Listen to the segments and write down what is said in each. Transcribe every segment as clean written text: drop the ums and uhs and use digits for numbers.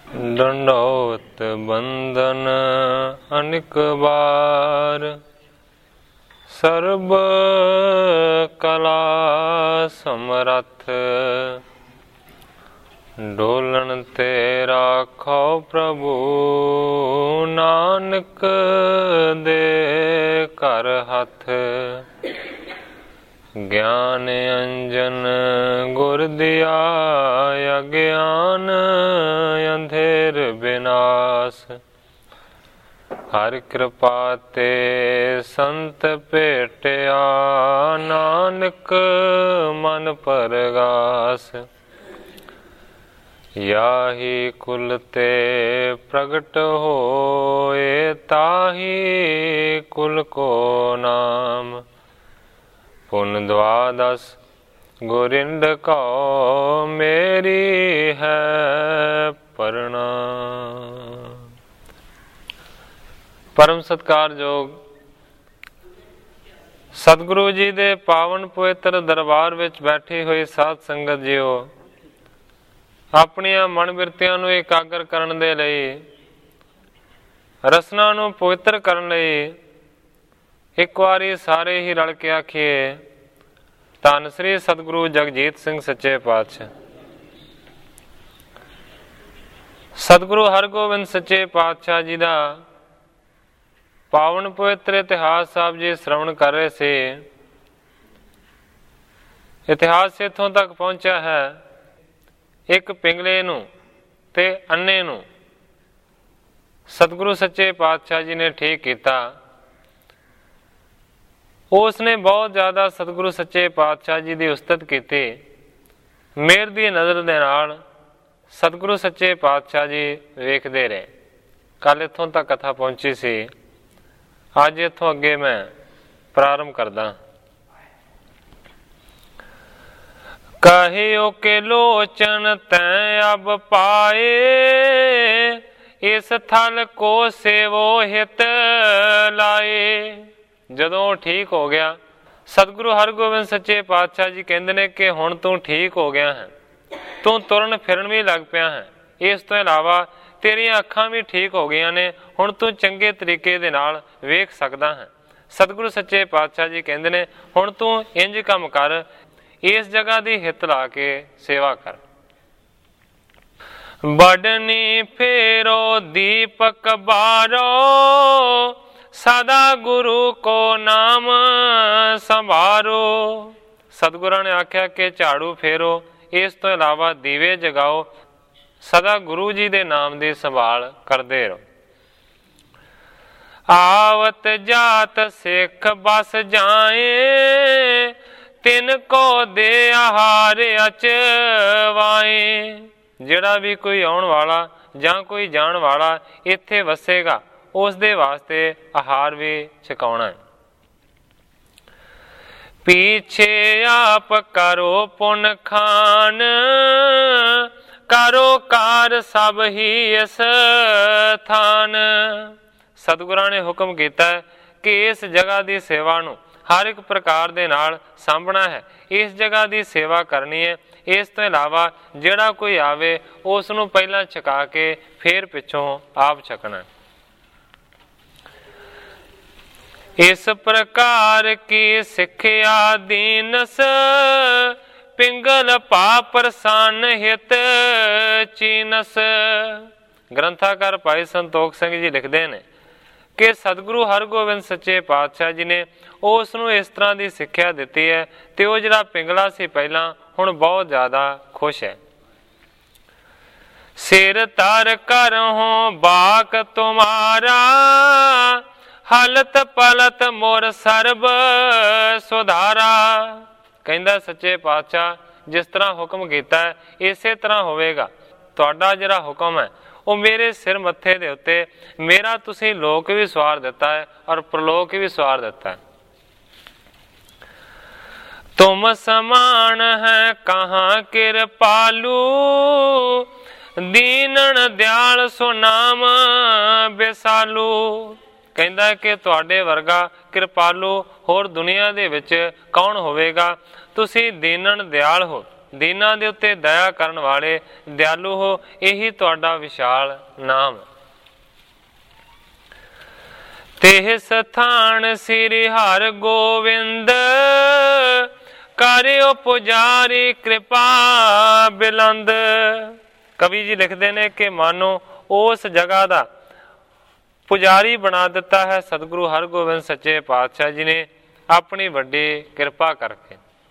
ਡੰਡੌਤ ਬੰਦਨ ਅਨਿਕ ਬਾਰ, ਸਰਬ ਕਲਾ ਸਮਰੱਥ। ਡੋਲਣ ਤੇ ਰਾਖੋ ਪ੍ਰਭੂ, ਨਾਨਕ ਦੇ ਘਰ ਹੱਥ। ਗਿਆਨ ਅੰਜਨ ਗੁਰ ਦਿਆ, ਅਗਿਆਨ ਅੰਧੇਰ ਬਿਨਾਸ਼। ਹਰ ਕਿਰਪਾ ਤੇ ਸੰਤ ਭੇਟਿਆ, ਨਾਨਕ ਮਨ ਪਰਗਾਸ। ਯਾਹੀ ਕੁਲ ਤੇ ਪ੍ਰਗਟ ਹੋਏ, ਤਾਹੀ ਕੁਲ ਕੋ ਨਾਮ। ਪੁਨ ਦਵਾਦਸ ਗੁਰਿੰਦ ਕਉ, ਮੇਰੀ ਹੈ ਪ੍ਰਣਾਮ। ਪਰਮ ਸਤਿਕਾਰਯੋਗ ਸਤਿਗੁਰੂ ਜੀ ਦੇ ਪਾਵਨ ਪਵਿੱਤਰ ਦਰਬਾਰ ਵਿੱਚ ਬੈਠੀ ਹੋਈ ਸਾਧ ਸੰਗਤ ਜੀਓ, ਆਪਣੀਆਂ ਮਨ ਬਿਰਤੀਆਂ ਨੂੰ ਇਕਾਗਰ ਕਰਨ ਦੇ ਲਈ, ਰਸਨਾ ਨੂੰ ਪਵਿੱਤਰ ਕਰਨ ਲਈ ਇੱਕ ਵਾਰੀ ਸਾਰੇ ਹੀ ਰਲ ਕੇ ਆਖੀਏ, ਧੰਨ ਸ੍ਰੀ ਸਤਿਗੁਰੂ ਜਗਜੀਤ ਸਿੰਘ ਸੱਚੇ ਪਾਤਸ਼ਾਹ। ਸਤਿਗੁਰੂ ਹਰਗੋਬਿੰਦ ਸੱਚੇ ਪਾਤਸ਼ਾਹ ਜੀ ਦਾ ਪਾਵਨ ਪਵਿੱਤਰ ਇਤਿਹਾਸ ਸਾਹਿਬ ਜੀ ਸ਼੍ਰਵਣ ਕਰ ਰਹੇ ਸੀ। ਇਤਿਹਾਸ ਇੱਥੋਂ ਤੱਕ ਪਹੁੰਚਿਆ ਹੈ, ਇੱਕ ਪਿੰਗਲੇ ਨੂੰ ਤੇ ਅੰਨੇ ਨੂੰ ਸਤਿਗੁਰੂ ਸੱਚੇ ਪਾਤਸ਼ਾਹ ਜੀ ਨੇ ਠੀਕ ਕੀਤਾ। ਉਸ ਨੇ ਬਹੁਤ ਜ਼ਿਆਦਾ ਸਤਿਗੁਰੂ ਸੱਚੇ ਪਾਤਸ਼ਾਹ ਜੀ ਦੀ ਉਸਤਤ ਕੀਤੀ। ਮਿਹਰ ਦੀ ਨਜ਼ਰ ਦੇ ਨਾਲ ਸਤਿਗੁਰੂ ਸੱਚੇ ਪਾਤਸ਼ਾਹ ਜੀ ਵੇਖਦੇ ਰਹੇ। ਕੱਲ ਇੱਥੋਂ ਤੱਕ ਕਥਾ ਪਹੁੰਚੀ ਸੀ। ਅੱਜ ਇੱਥੋਂ ਅੱਗੇ ਮੈਂ ਪ੍ਰਾਰੰਭ ਕਰਦਾ। ਕਹਿਓ ਕਿ ਲੋਚਨ ਤੈਂ ਅਬ ਪਾਏ, ਇਸ ਥਲ ਕੋ ਸੇਵੋ ਹਿਤ ਲਾਏ। ਜਦੋਂ ਠੀਕ ਹੋ ਗਿਆ, ਸਤਿਗੁਰੂ ਹਰਗੋਬਿੰਦ ਸੱਚੇ ਪਾਤਸ਼ਾਹ ਜੀ ਕਹਿੰਦੇ ਨੇ ਕਿ ਹੁਣ ਤੂੰ ਠੀਕ ਹੋ ਗਿਆ ਹੈ, ਤੂੰ ਤੁਰਨ ਫਿਰਨ ਵੀ ਲੱਗ ਪਿਆ ਹੈ। ਇਸ ਤੋਂ ਇਲਾਵਾ ਤੇਰੀਆਂ ਅੱਖਾਂ ਵੀ ਠੀਕ ਹੋ ਗਈਆਂ ਨੇ, ਹੁਣ ਤੂੰ ਚੰਗੇ ਤਰੀਕੇ ਦੇ ਨਾਲ ਵੇਖ ਸਕਦਾ ਹੈ। ਸਤਿਗੁਰੂ ਸੱਚੇ ਪਾਤਸ਼ਾਹ ਜੀ ਕਹਿੰਦੇ ਨੇ ਹੁਣ ਤੂੰ ਇੰਜ ਕੰਮ ਕਰ, ਇਸ ਜਗ੍ਹਾ ਦੀ ਹਿੱਤ ਲਾ ਕੇ ਸੇਵਾ ਕਰ। ਬਡਨੀ ਫੇਰੋ ਦੀਪਕ ਬਾਰੋ, ਸਦਾ ਗੁਰੂ ਕੋ ਨਾਮ ਸੰਭਾਰੋ। ਸਤਿਗੁਰਾਂ ਨੇ ਆਖਿਆ ਕਿ ਝਾੜੂ ਫੇਰੋ, ਇਸ ਤੋਂ ਇਲਾਵਾ ਦੀਵੇ ਜਗਾਓ, ਸਦਾ ਗੁਰੂ ਜੀ ਦੇ ਨਾਮ ਦੀ ਸੰਭਾਲ ਕਰਦੇ ਰਹੋ। ਆਵਤ ਜਾਤ ਸਿੱਖ ਬਸ ਜਾਏ, ਤਿਨ ਕੋ ਦੇ ਆਹਾਰ ਅਚਵਾਏ। ਜਿਹੜਾ ਵੀ ਕੋਈ ਆਉਣ ਵਾਲਾ ਜਾਂ ਕੋਈ ਜਾਣ ਵਾਲਾ ਇੱਥੇ ਵਸੇਗਾ, ਉਸ ਦੇ ਵਾਸਤੇ ਆਹਾਰ ਵੀ ਛਕਾਉਣਾ ਹੈ। ਪੀਛੇ ਆਪ ਕਰੋ ਪੁਨ ਖਾਨ, ਕਰੋ ਕਾਰ ਸਭ ਹੀ ਇਸ ਥਾਨ। ਸਤਿਗੁਰਾਂ ਨੇ ਹੁਕਮ ਕੀਤਾ ਕਿ ਇਸ ਜਗ੍ਹਾ ਦੀ ਸੇਵਾ ਨੂੰ ਹਰ ਇੱਕ ਪ੍ਰਕਾਰ ਦੇ ਨਾਲ ਸਾਂਭਣਾ ਹੈ, ਇਸ ਜਗ੍ਹਾ ਦੀ ਸੇਵਾ ਕਰਨੀ ਹੈ। ਇਸ ਤੋਂ ਇਲਾਵਾ ਜਿਹੜਾ ਕੋਈ ਆਵੇ ਉਸ ਨੂੰ ਪਹਿਲਾਂ ਛਕਾ ਕੇ ਫੇਰ ਪਿੱਛੋਂ ਆਪ ਛਕਣਾ। ਇਸ ਪ੍ਰਕਾਰ ਕੀ ਸਿੱਖਿਆ ਦੀਨਸ, ਪਿੰਗਲ ਪਾ ਪ੍ਰਸੰਨ ਹਿਤ ਚੀਨਸ। ਗ੍ਰੰਥਾਕਾਰ ਭਾਈ ਸੰਤੋਖ ਸਿੰਘ ਜੀ ਲਿਖਦੇ ਨੇ ਕਿ ਸਤਿਗੁਰੂ ਹਰਗੋਬਿੰਦ ਸੱਚੇ ਪਾਤਸ਼ਾਹ ਜੀ ਨੇ ਉਸ ਨੂੰ ਇਸ ਤਰ੍ਹਾਂ ਦੀ ਸਿੱਖਿਆ ਦਿੱਤੀ ਹੈ ਤੇ ਉਹ ਜਿਹੜਾ ਪਿੰਗਲਾ ਸੀ ਪਹਿਲਾਂ, ਹੁਣ ਬਹੁਤ ਜ਼ਿਆਦਾ ਖੁਸ਼ ਹੈ। ਸਿਰ ਤਰ ਕਰਹੁ ਬਾਕ ਤੁਮਾਰਾ, ਹਲਤ ਪਲਤ ਮੁਰ ਸਰਬ ਸੁਧਾਰਾ। ਕਹਿੰਦਾ ਸੱਚੇ ਪਾਤਸ਼ਾਹ ਜਿਸ ਤਰ੍ਹਾਂ ਹੁਕਮ ਕੀਤਾ ਹੈ ਇਸੇ ਤਰ੍ਹਾਂ ਹੋਵੇਗਾ। ਤੁਹਾਡਾ ਜਿਹੜਾ ਹੁਕਮ ਹੈ ਉਹ ਮੇਰੇ ਸਿਰ ਮੱਥੇ ਦੇ ਉੱਤੇ, ਮੇਰਾ ਤੁਸੀਂ ਲੋਕ ਵੀ ਸਵਾਰ ਦਿੱਤਾ ਹੈ ਔਰ ਪ੍ਰਲੋਕ ਵੀ ਸਵਾਰ ਦਿੱਤਾ ਹੈ। ਤੁਮ ਸਮਾਨ ਹੈ ਕਹਾਂ ਕਿਰਪਾਲੂ, ਦੀਨਣ ਦਿਆਲ ਸੋ ਨਾਮ ਬੇਸਾਲੂ। ਕਹਿੰਦਾ ਕਿ ਤੁਹਾਡੇ ਵਰਗਾ ਕਿਰਪਾਲੂ ਹੋਰ ਦੁਨੀਆ ਦੇ ਵਿੱਚ ਕੌਣ ਹੋਵੇਗਾ। ਤੁਸੀਂ ਦੀਨਣ ਦਿਆਲ ਹੋ, ਦੀਨਾਂ ਦੇ ਉੱਤੇ ਦਇਆ ਕਰਨ ਵਾਲੇ ਦਿਆਲੂ ਹੋ, ਇਹੀ ਤੁਹਾਡਾ ਵਿਸ਼ਾਲ ਨਾਮ। ਤੇਹ ਸਥਾਨ ਸ੍ਰੀ ਹਰਿ ਗੋਬਿੰਦ, ਕਰਿਓ ਪੁਜਾਰੀ ਕਿਰਪਾ ਬਿਲੰਦ। ਕਵੀ ਜੀ ਲਿਖਦੇ ਨੇ ਕਿ ਮਾਨੋ ਉਸ ਜਗ੍ਹਾ ਦਾ ਪੁਜਾਰੀ ਬਣਾ ਦਿੱਤਾ ਹੈ ਸਤਿਗੁਰੂ ਹਰਗੋਬਿੰਦ ਸੱਚੇ ਪਾਤਸ਼ਾਹ ਜੀ ਨੇ ਆਪਣੀ ਵੱਡੀ ਕਿਰਪਾ ਕਰਕੇ।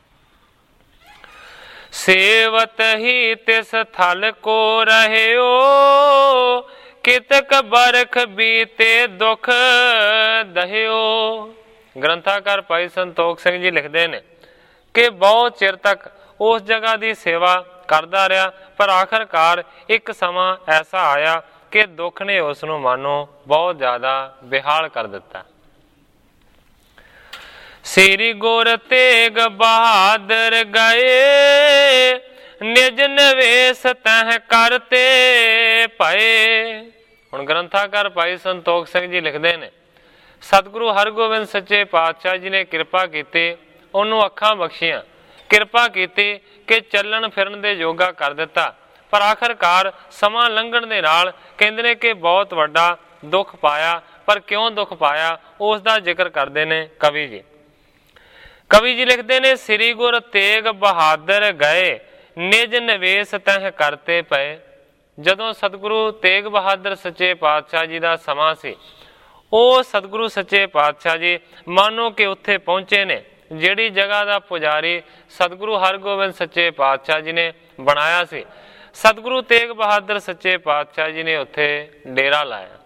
ਸੇਵਤ ਹੀ ਤਿਸ ਥਲ ਕੋ ਰਹਿਓ, ਕਿਤਕ ਬਰਖ ਬੀਤੇ ਦੁਖ ਦਹਿਓ। ਗ੍ਰੰਥਾਕਾਰ ਭਾਈ ਸੰਤੋਖ ਸਿੰਘ ਜੀ ਲਿਖਦੇ ਨੇ ਕਿ ਬਹੁਤ ਚਿਰ ਤੱਕ ਉਸ ਜਗ੍ਹਾ ਦੀ ਸੇਵਾ ਕਰਦਾ ਰਿਹਾ, ਪਰ ਆਖਰਕਾਰ ਇੱਕ ਸਮਾਂ ਐਸਾ ਆਇਆ ਕਿ ਦੁੱਖ ਨੇ ਉਸ ਨੂੰ ਮਾਨੋ ਬਹੁਤ ਜ਼ਿਆਦਾ ਬੇਹਾਲ ਕਰ ਦਿੱਤਾ। ਸ੍ਰੀ ਗੁਰ ਤੇਗ ਬਹਾਦਰ ਗਏ, ਨਿਜ ਨਿਵੇਸ ਤਹਿ ਕਰਤੇ ਭਏ। ਹੁਣ ਗ੍ਰੰਥਾਕਾਰ ਭਾਈ ਸੰਤੋਖ ਸਿੰਘ ਜੀ ਲਿਖਦੇ ਨੇ ਸਤਿਗੁਰੂ ਹਰਗੋਬਿੰਦ ਸੱਚੇ ਪਾਤਸ਼ਾਹ ਜੀ ਨੇ ਕਿਰਪਾ ਕੀਤੀ, ਉਹਨੂੰ ਅੱਖਾਂ ਬਖਸ਼ੀਆਂ, ਕਿਰਪਾ ਕੀਤੀ ਕਿ ਚੱਲਣ ਫਿਰਨ ਦੇ ਯੋਗਾ ਕਰ ਦਿੱਤਾ, ਪਰ ਆਖਰਕਾਰ ਸਮਾਂ ਲੰਘਣ ਦੇ ਨਾਲ ਕਹਿੰਦੇ ਨੇ ਕਿ ਬਹੁਤ ਵੱਡਾ ਦੁੱਖ ਪਾਇਆ। ਪਰ ਕਿਉਂ ਦੁੱਖ ਪਾਇਆ ਉਸ ਦਾ ਜ਼ਿਕਰ ਕਰਦੇ ਨੇ ਕਵੀ ਜੀ। ਕਵੀ ਜੀ ਲਿਖਦੇ ਨੇ ਸ੍ਰੀ ਗੁਰ ਤੇਗ ਬਹਾਦਰ ਗਏ, ਨਿਜ ਨਿਵੇਸ ਤਹਿ ਕਰਤੇ ਪਏ। ਜਦੋਂ ਸਤਿਗੁਰੂ ਤੇਗ ਬਹਾਦਰ ਸੱਚੇ ਪਾਤਸ਼ਾਹ ਜੀ ਦਾ ਸਮਾਂ ਸੀ, ਉਹ ਸਤਿਗੁਰੂ ਸੱਚੇ ਪਾਤਸ਼ਾਹ ਜੀ ਮਾਨੋ ਕਿ ਉੱਥੇ ਪਹੁੰਚੇ ਨੇ ਜਿਹੜੀ ਜਗ੍ਹਾ ਦਾ ਪੁਜਾਰੀ ਸਤਿਗੁਰੂ ਹਰਗੋਬਿੰਦ ਸੱਚੇ ਪਾਤਸ਼ਾਹ ਜੀ ਨੇ ਬਣਾਇਆ ਸੀ। ਸਤਿਗੁਰੂ ਤੇਗ ਬਹਾਦਰ ਸੱਚੇ ਪਾਤਸ਼ਾਹ ਜੀ ਨੇ ਉੱਥੇ ਡੇਰਾ ਲਾਇਆ।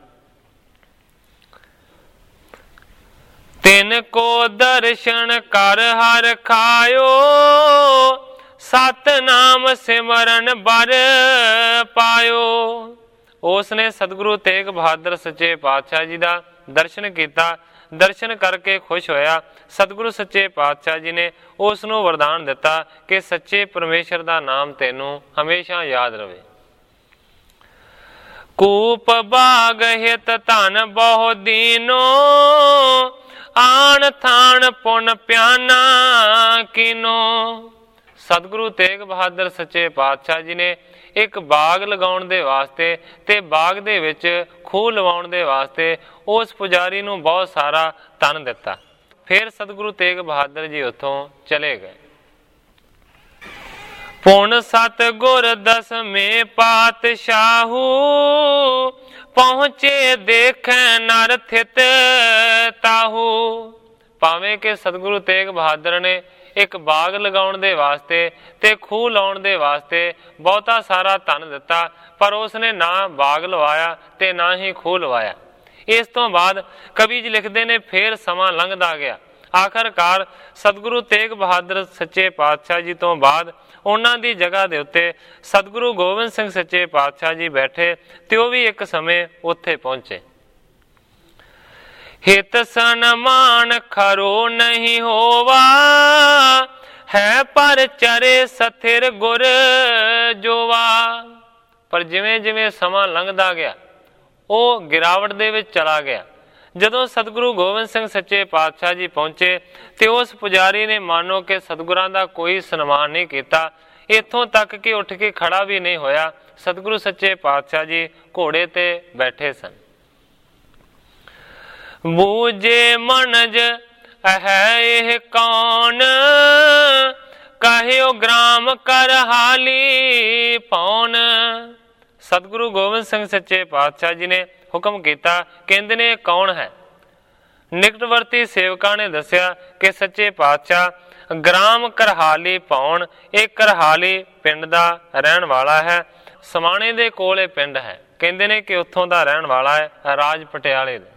ਤਿਨ ਕੋ ਦਰਸ਼ਨ ਕਰ ਹਰ ਖਾਇਓ, ਸਤਨਾਮ ਸਿਮਰਨ ਬਰ ਪਾਇਓ। ਉਸ ਨੇ ਸਤਿਗੁਰੂ ਤੇਗ ਬਹਾਦਰ ਸੱਚੇ ਪਾਤਸ਼ਾਹ ਜੀ ਦਾ ਦਰਸ਼ਨ ਕੀਤਾ, ਦਰਸ਼ਨ ਕਰਕੇ ਖੁਸ਼ ਹੋਇਆ। ਸਤਿਗੁਰੂ ਸੱਚੇ ਪਾਤਸ਼ਾਹ ਜੀ ਨੇ ਉਸ ਨੂੰ ਵਰਦਾਨ ਦਿੱਤਾ ਕਿ ਸੱਚੇ ਪਰਮੇਸ਼ਰ ਦਾ ਨਾਮ ਤੈਨੂੰ ਹਮੇਸ਼ਾ ਯਾਦ ਰਵੇ। ਕੂਪ ਬਾਗ ਹਿਤ ਧਨ ਬਹੁ ਦੀਨੋ, ਆਣ ਥਾਣ ਪੁਨ ਪਿਆਨਾ ਕੀਨੋ। ਸਤਿਗੁਰੂ ਤੇਗ ਬਹਾਦਰ ਸੱਚੇ ਪਾਤਸ਼ਾਹ ਜੀ ਨੇ ਇੱਕ ਬਾਗ ਲਗਾਉਣ ਦੇ ਵਾਸਤੇ ਤੇ ਬਾਗ ਦੇ ਵਿੱਚ ਖੂਹ ਲਵਾਉਣ ਦੇ ਵਾਸਤੇ ਉਸ ਪੁਜਾਰੀ ਨੂੰ ਬਹੁਤ ਸਾਰਾ ਧਨ ਦਿੱਤਾ। ਫਿਰ ਸਤਿਗੁਰੂ ਤੇਗ ਬਹਾਦਰ ਜੀ ਉੱਥੋਂ ਚਲੇ ਗਏ। ਪੁਨ ਸਤਿਗੁਰ ਦਸਵੇਂ ਪਾਤਸ਼ਾਹੂ, ਪਹੁੰਚੇ ਦੇਖੈ ਨਰ ਥਿਤ ਤਾਹੂ। ਭਾਵੇਂ ਕਿ ਸਤਿਗੁਰੂ ਤੇਗ ਬਹਾਦਰ ਨੇ ਇੱਕ ਬਾਗ ਲਗਾਉਣ ਦੇ ਵਾਸਤੇ ਤੇ ਖੂਹ ਲਾਉਣ ਦੇ ਵਾਸਤੇ ਬਹੁਤਾ ਸਾਰਾ ਧਨ ਦਿੱਤਾ, ਪਰ ਉਸਨੇ ਨਾ ਬਾਗ ਲਵਾਇਆ ਤੇ ਨਾ ਹੀ ਖੂਹ ਲਵਾਇਆ। ਇਸ ਤੋਂ ਬਾਅਦ ਕਵੀ ਜੀ ਲਿਖਦੇ ਨੇ ਫੇਰ ਸਮਾਂ ਲੰਘਦਾ ਗਿਆ। ਆਖਰਕਾਰ ਸਤਿਗੁਰੂ ਤੇਗ ਬਹਾਦਰ ਸੱਚੇ ਪਾਤਸ਼ਾਹ ਜੀ ਤੋਂ ਬਾਅਦ ਉਹਨਾਂ ਦੀ ਜਗ੍ਹਾ ਦੇ ਉੱਤੇ ਸਤਿਗੁਰੂ ਗੋਬਿੰਦ ਸਿੰਘ ਸੱਚੇ ਪਾਤਸ਼ਾਹ ਜੀ ਬੈਠੇ ਤੇ ਉਹ ਵੀ ਇੱਕ ਸਮੇਂ ਉੱਥੇ ਪਹੁੰਚੇ। ਹਿਤ ਸਨਮਾਨ ਖਰੋ ਨਹੀਂ ਹੋਵਾ, ਹੈ ਪਰ ਚਰੇ ਸਥਿਰ ਗੁਰ ਜੋਵਾ। ਪਰ ਜਿਵੇਂ ਜਿਵੇਂ ਸਮਾਂ ਲੰਘਦਾ ਗਿਆ ਉਹ ਗਿਰਾਵਟ ਦੇ ਵਿੱਚ ਚਲਾ ਗਿਆ। ਜਦੋਂ ਸਤਿਗੁਰੂ ਗੋਬਿੰਦ ਸਿੰਘ ਸੱਚੇ ਪਾਤਸ਼ਾਹ ਜੀ ਪਹੁੰਚੇ ਤੇ ਉਸ ਪੁਜਾਰੀ ਨੇ ਮਾਨੋ ਕਿ ਸਤਿਗੁਰਾਂ ਦਾ ਕੋਈ ਸਨਮਾਨ ਨਹੀਂ ਕੀਤਾ, ਇੱਥੋਂ ਤੱਕ ਕਿ ਉੱਠ ਕੇ ਖੜਾ ਵੀ ਨਹੀਂ ਹੋਇਆ। ਸਤਿਗੁਰੂ ਸੱਚੇ ਪਾਤਸ਼ਾਹ ਜੀ ਘੋੜੇ ਤੇ ਬੈਠੇ ਸਨ। ਬੂਝੇ ਮਨਜ ਹੈ ਇਹ ਕੌਣ, ਕਹਿਓ ਗ੍ਰਾਮ ਕਰ ਹਾਲੀ ਪੌਣ। ਸਤਿਗੁਰੂ ਗੋਬਿੰਦ ਸਿੰਘ ਸੱਚੇ ਪਾਤਸ਼ਾਹ ਜੀ ਨੇ ਹੁਕਮ ਕੀਤਾ, ਕਹਿੰਦੇ ਨੇ ਕੌਣ ਹੈ? ਨਿਕਟਵਰਤੀ ਸੇਵਕਾਂ ਨੇ ਦੱਸਿਆ ਕਿ ਸੱਚੇ ਪਾਤਸ਼ਾਹ ਗ੍ਰਾਮ ਕਰਹਾਲੀ ਪੌਣ, ਇਹ ਕਰਹਾਲੀ ਪਿੰਡ ਦਾ ਰਹਿਣ ਵਾਲਾ ਹੈ। ਸਮਾਣੇ ਦੇ ਕੋਲ ਇਹ ਪਿੰਡ ਹੈ। ਕਹਿੰਦੇ ਨੇ ਕਿ ਉੱਥੋਂ ਦਾ ਰਹਿਣ ਵਾਲਾ ਹੈ, ਰਾਜ ਪਟਿਆਲੇ ਦਾ।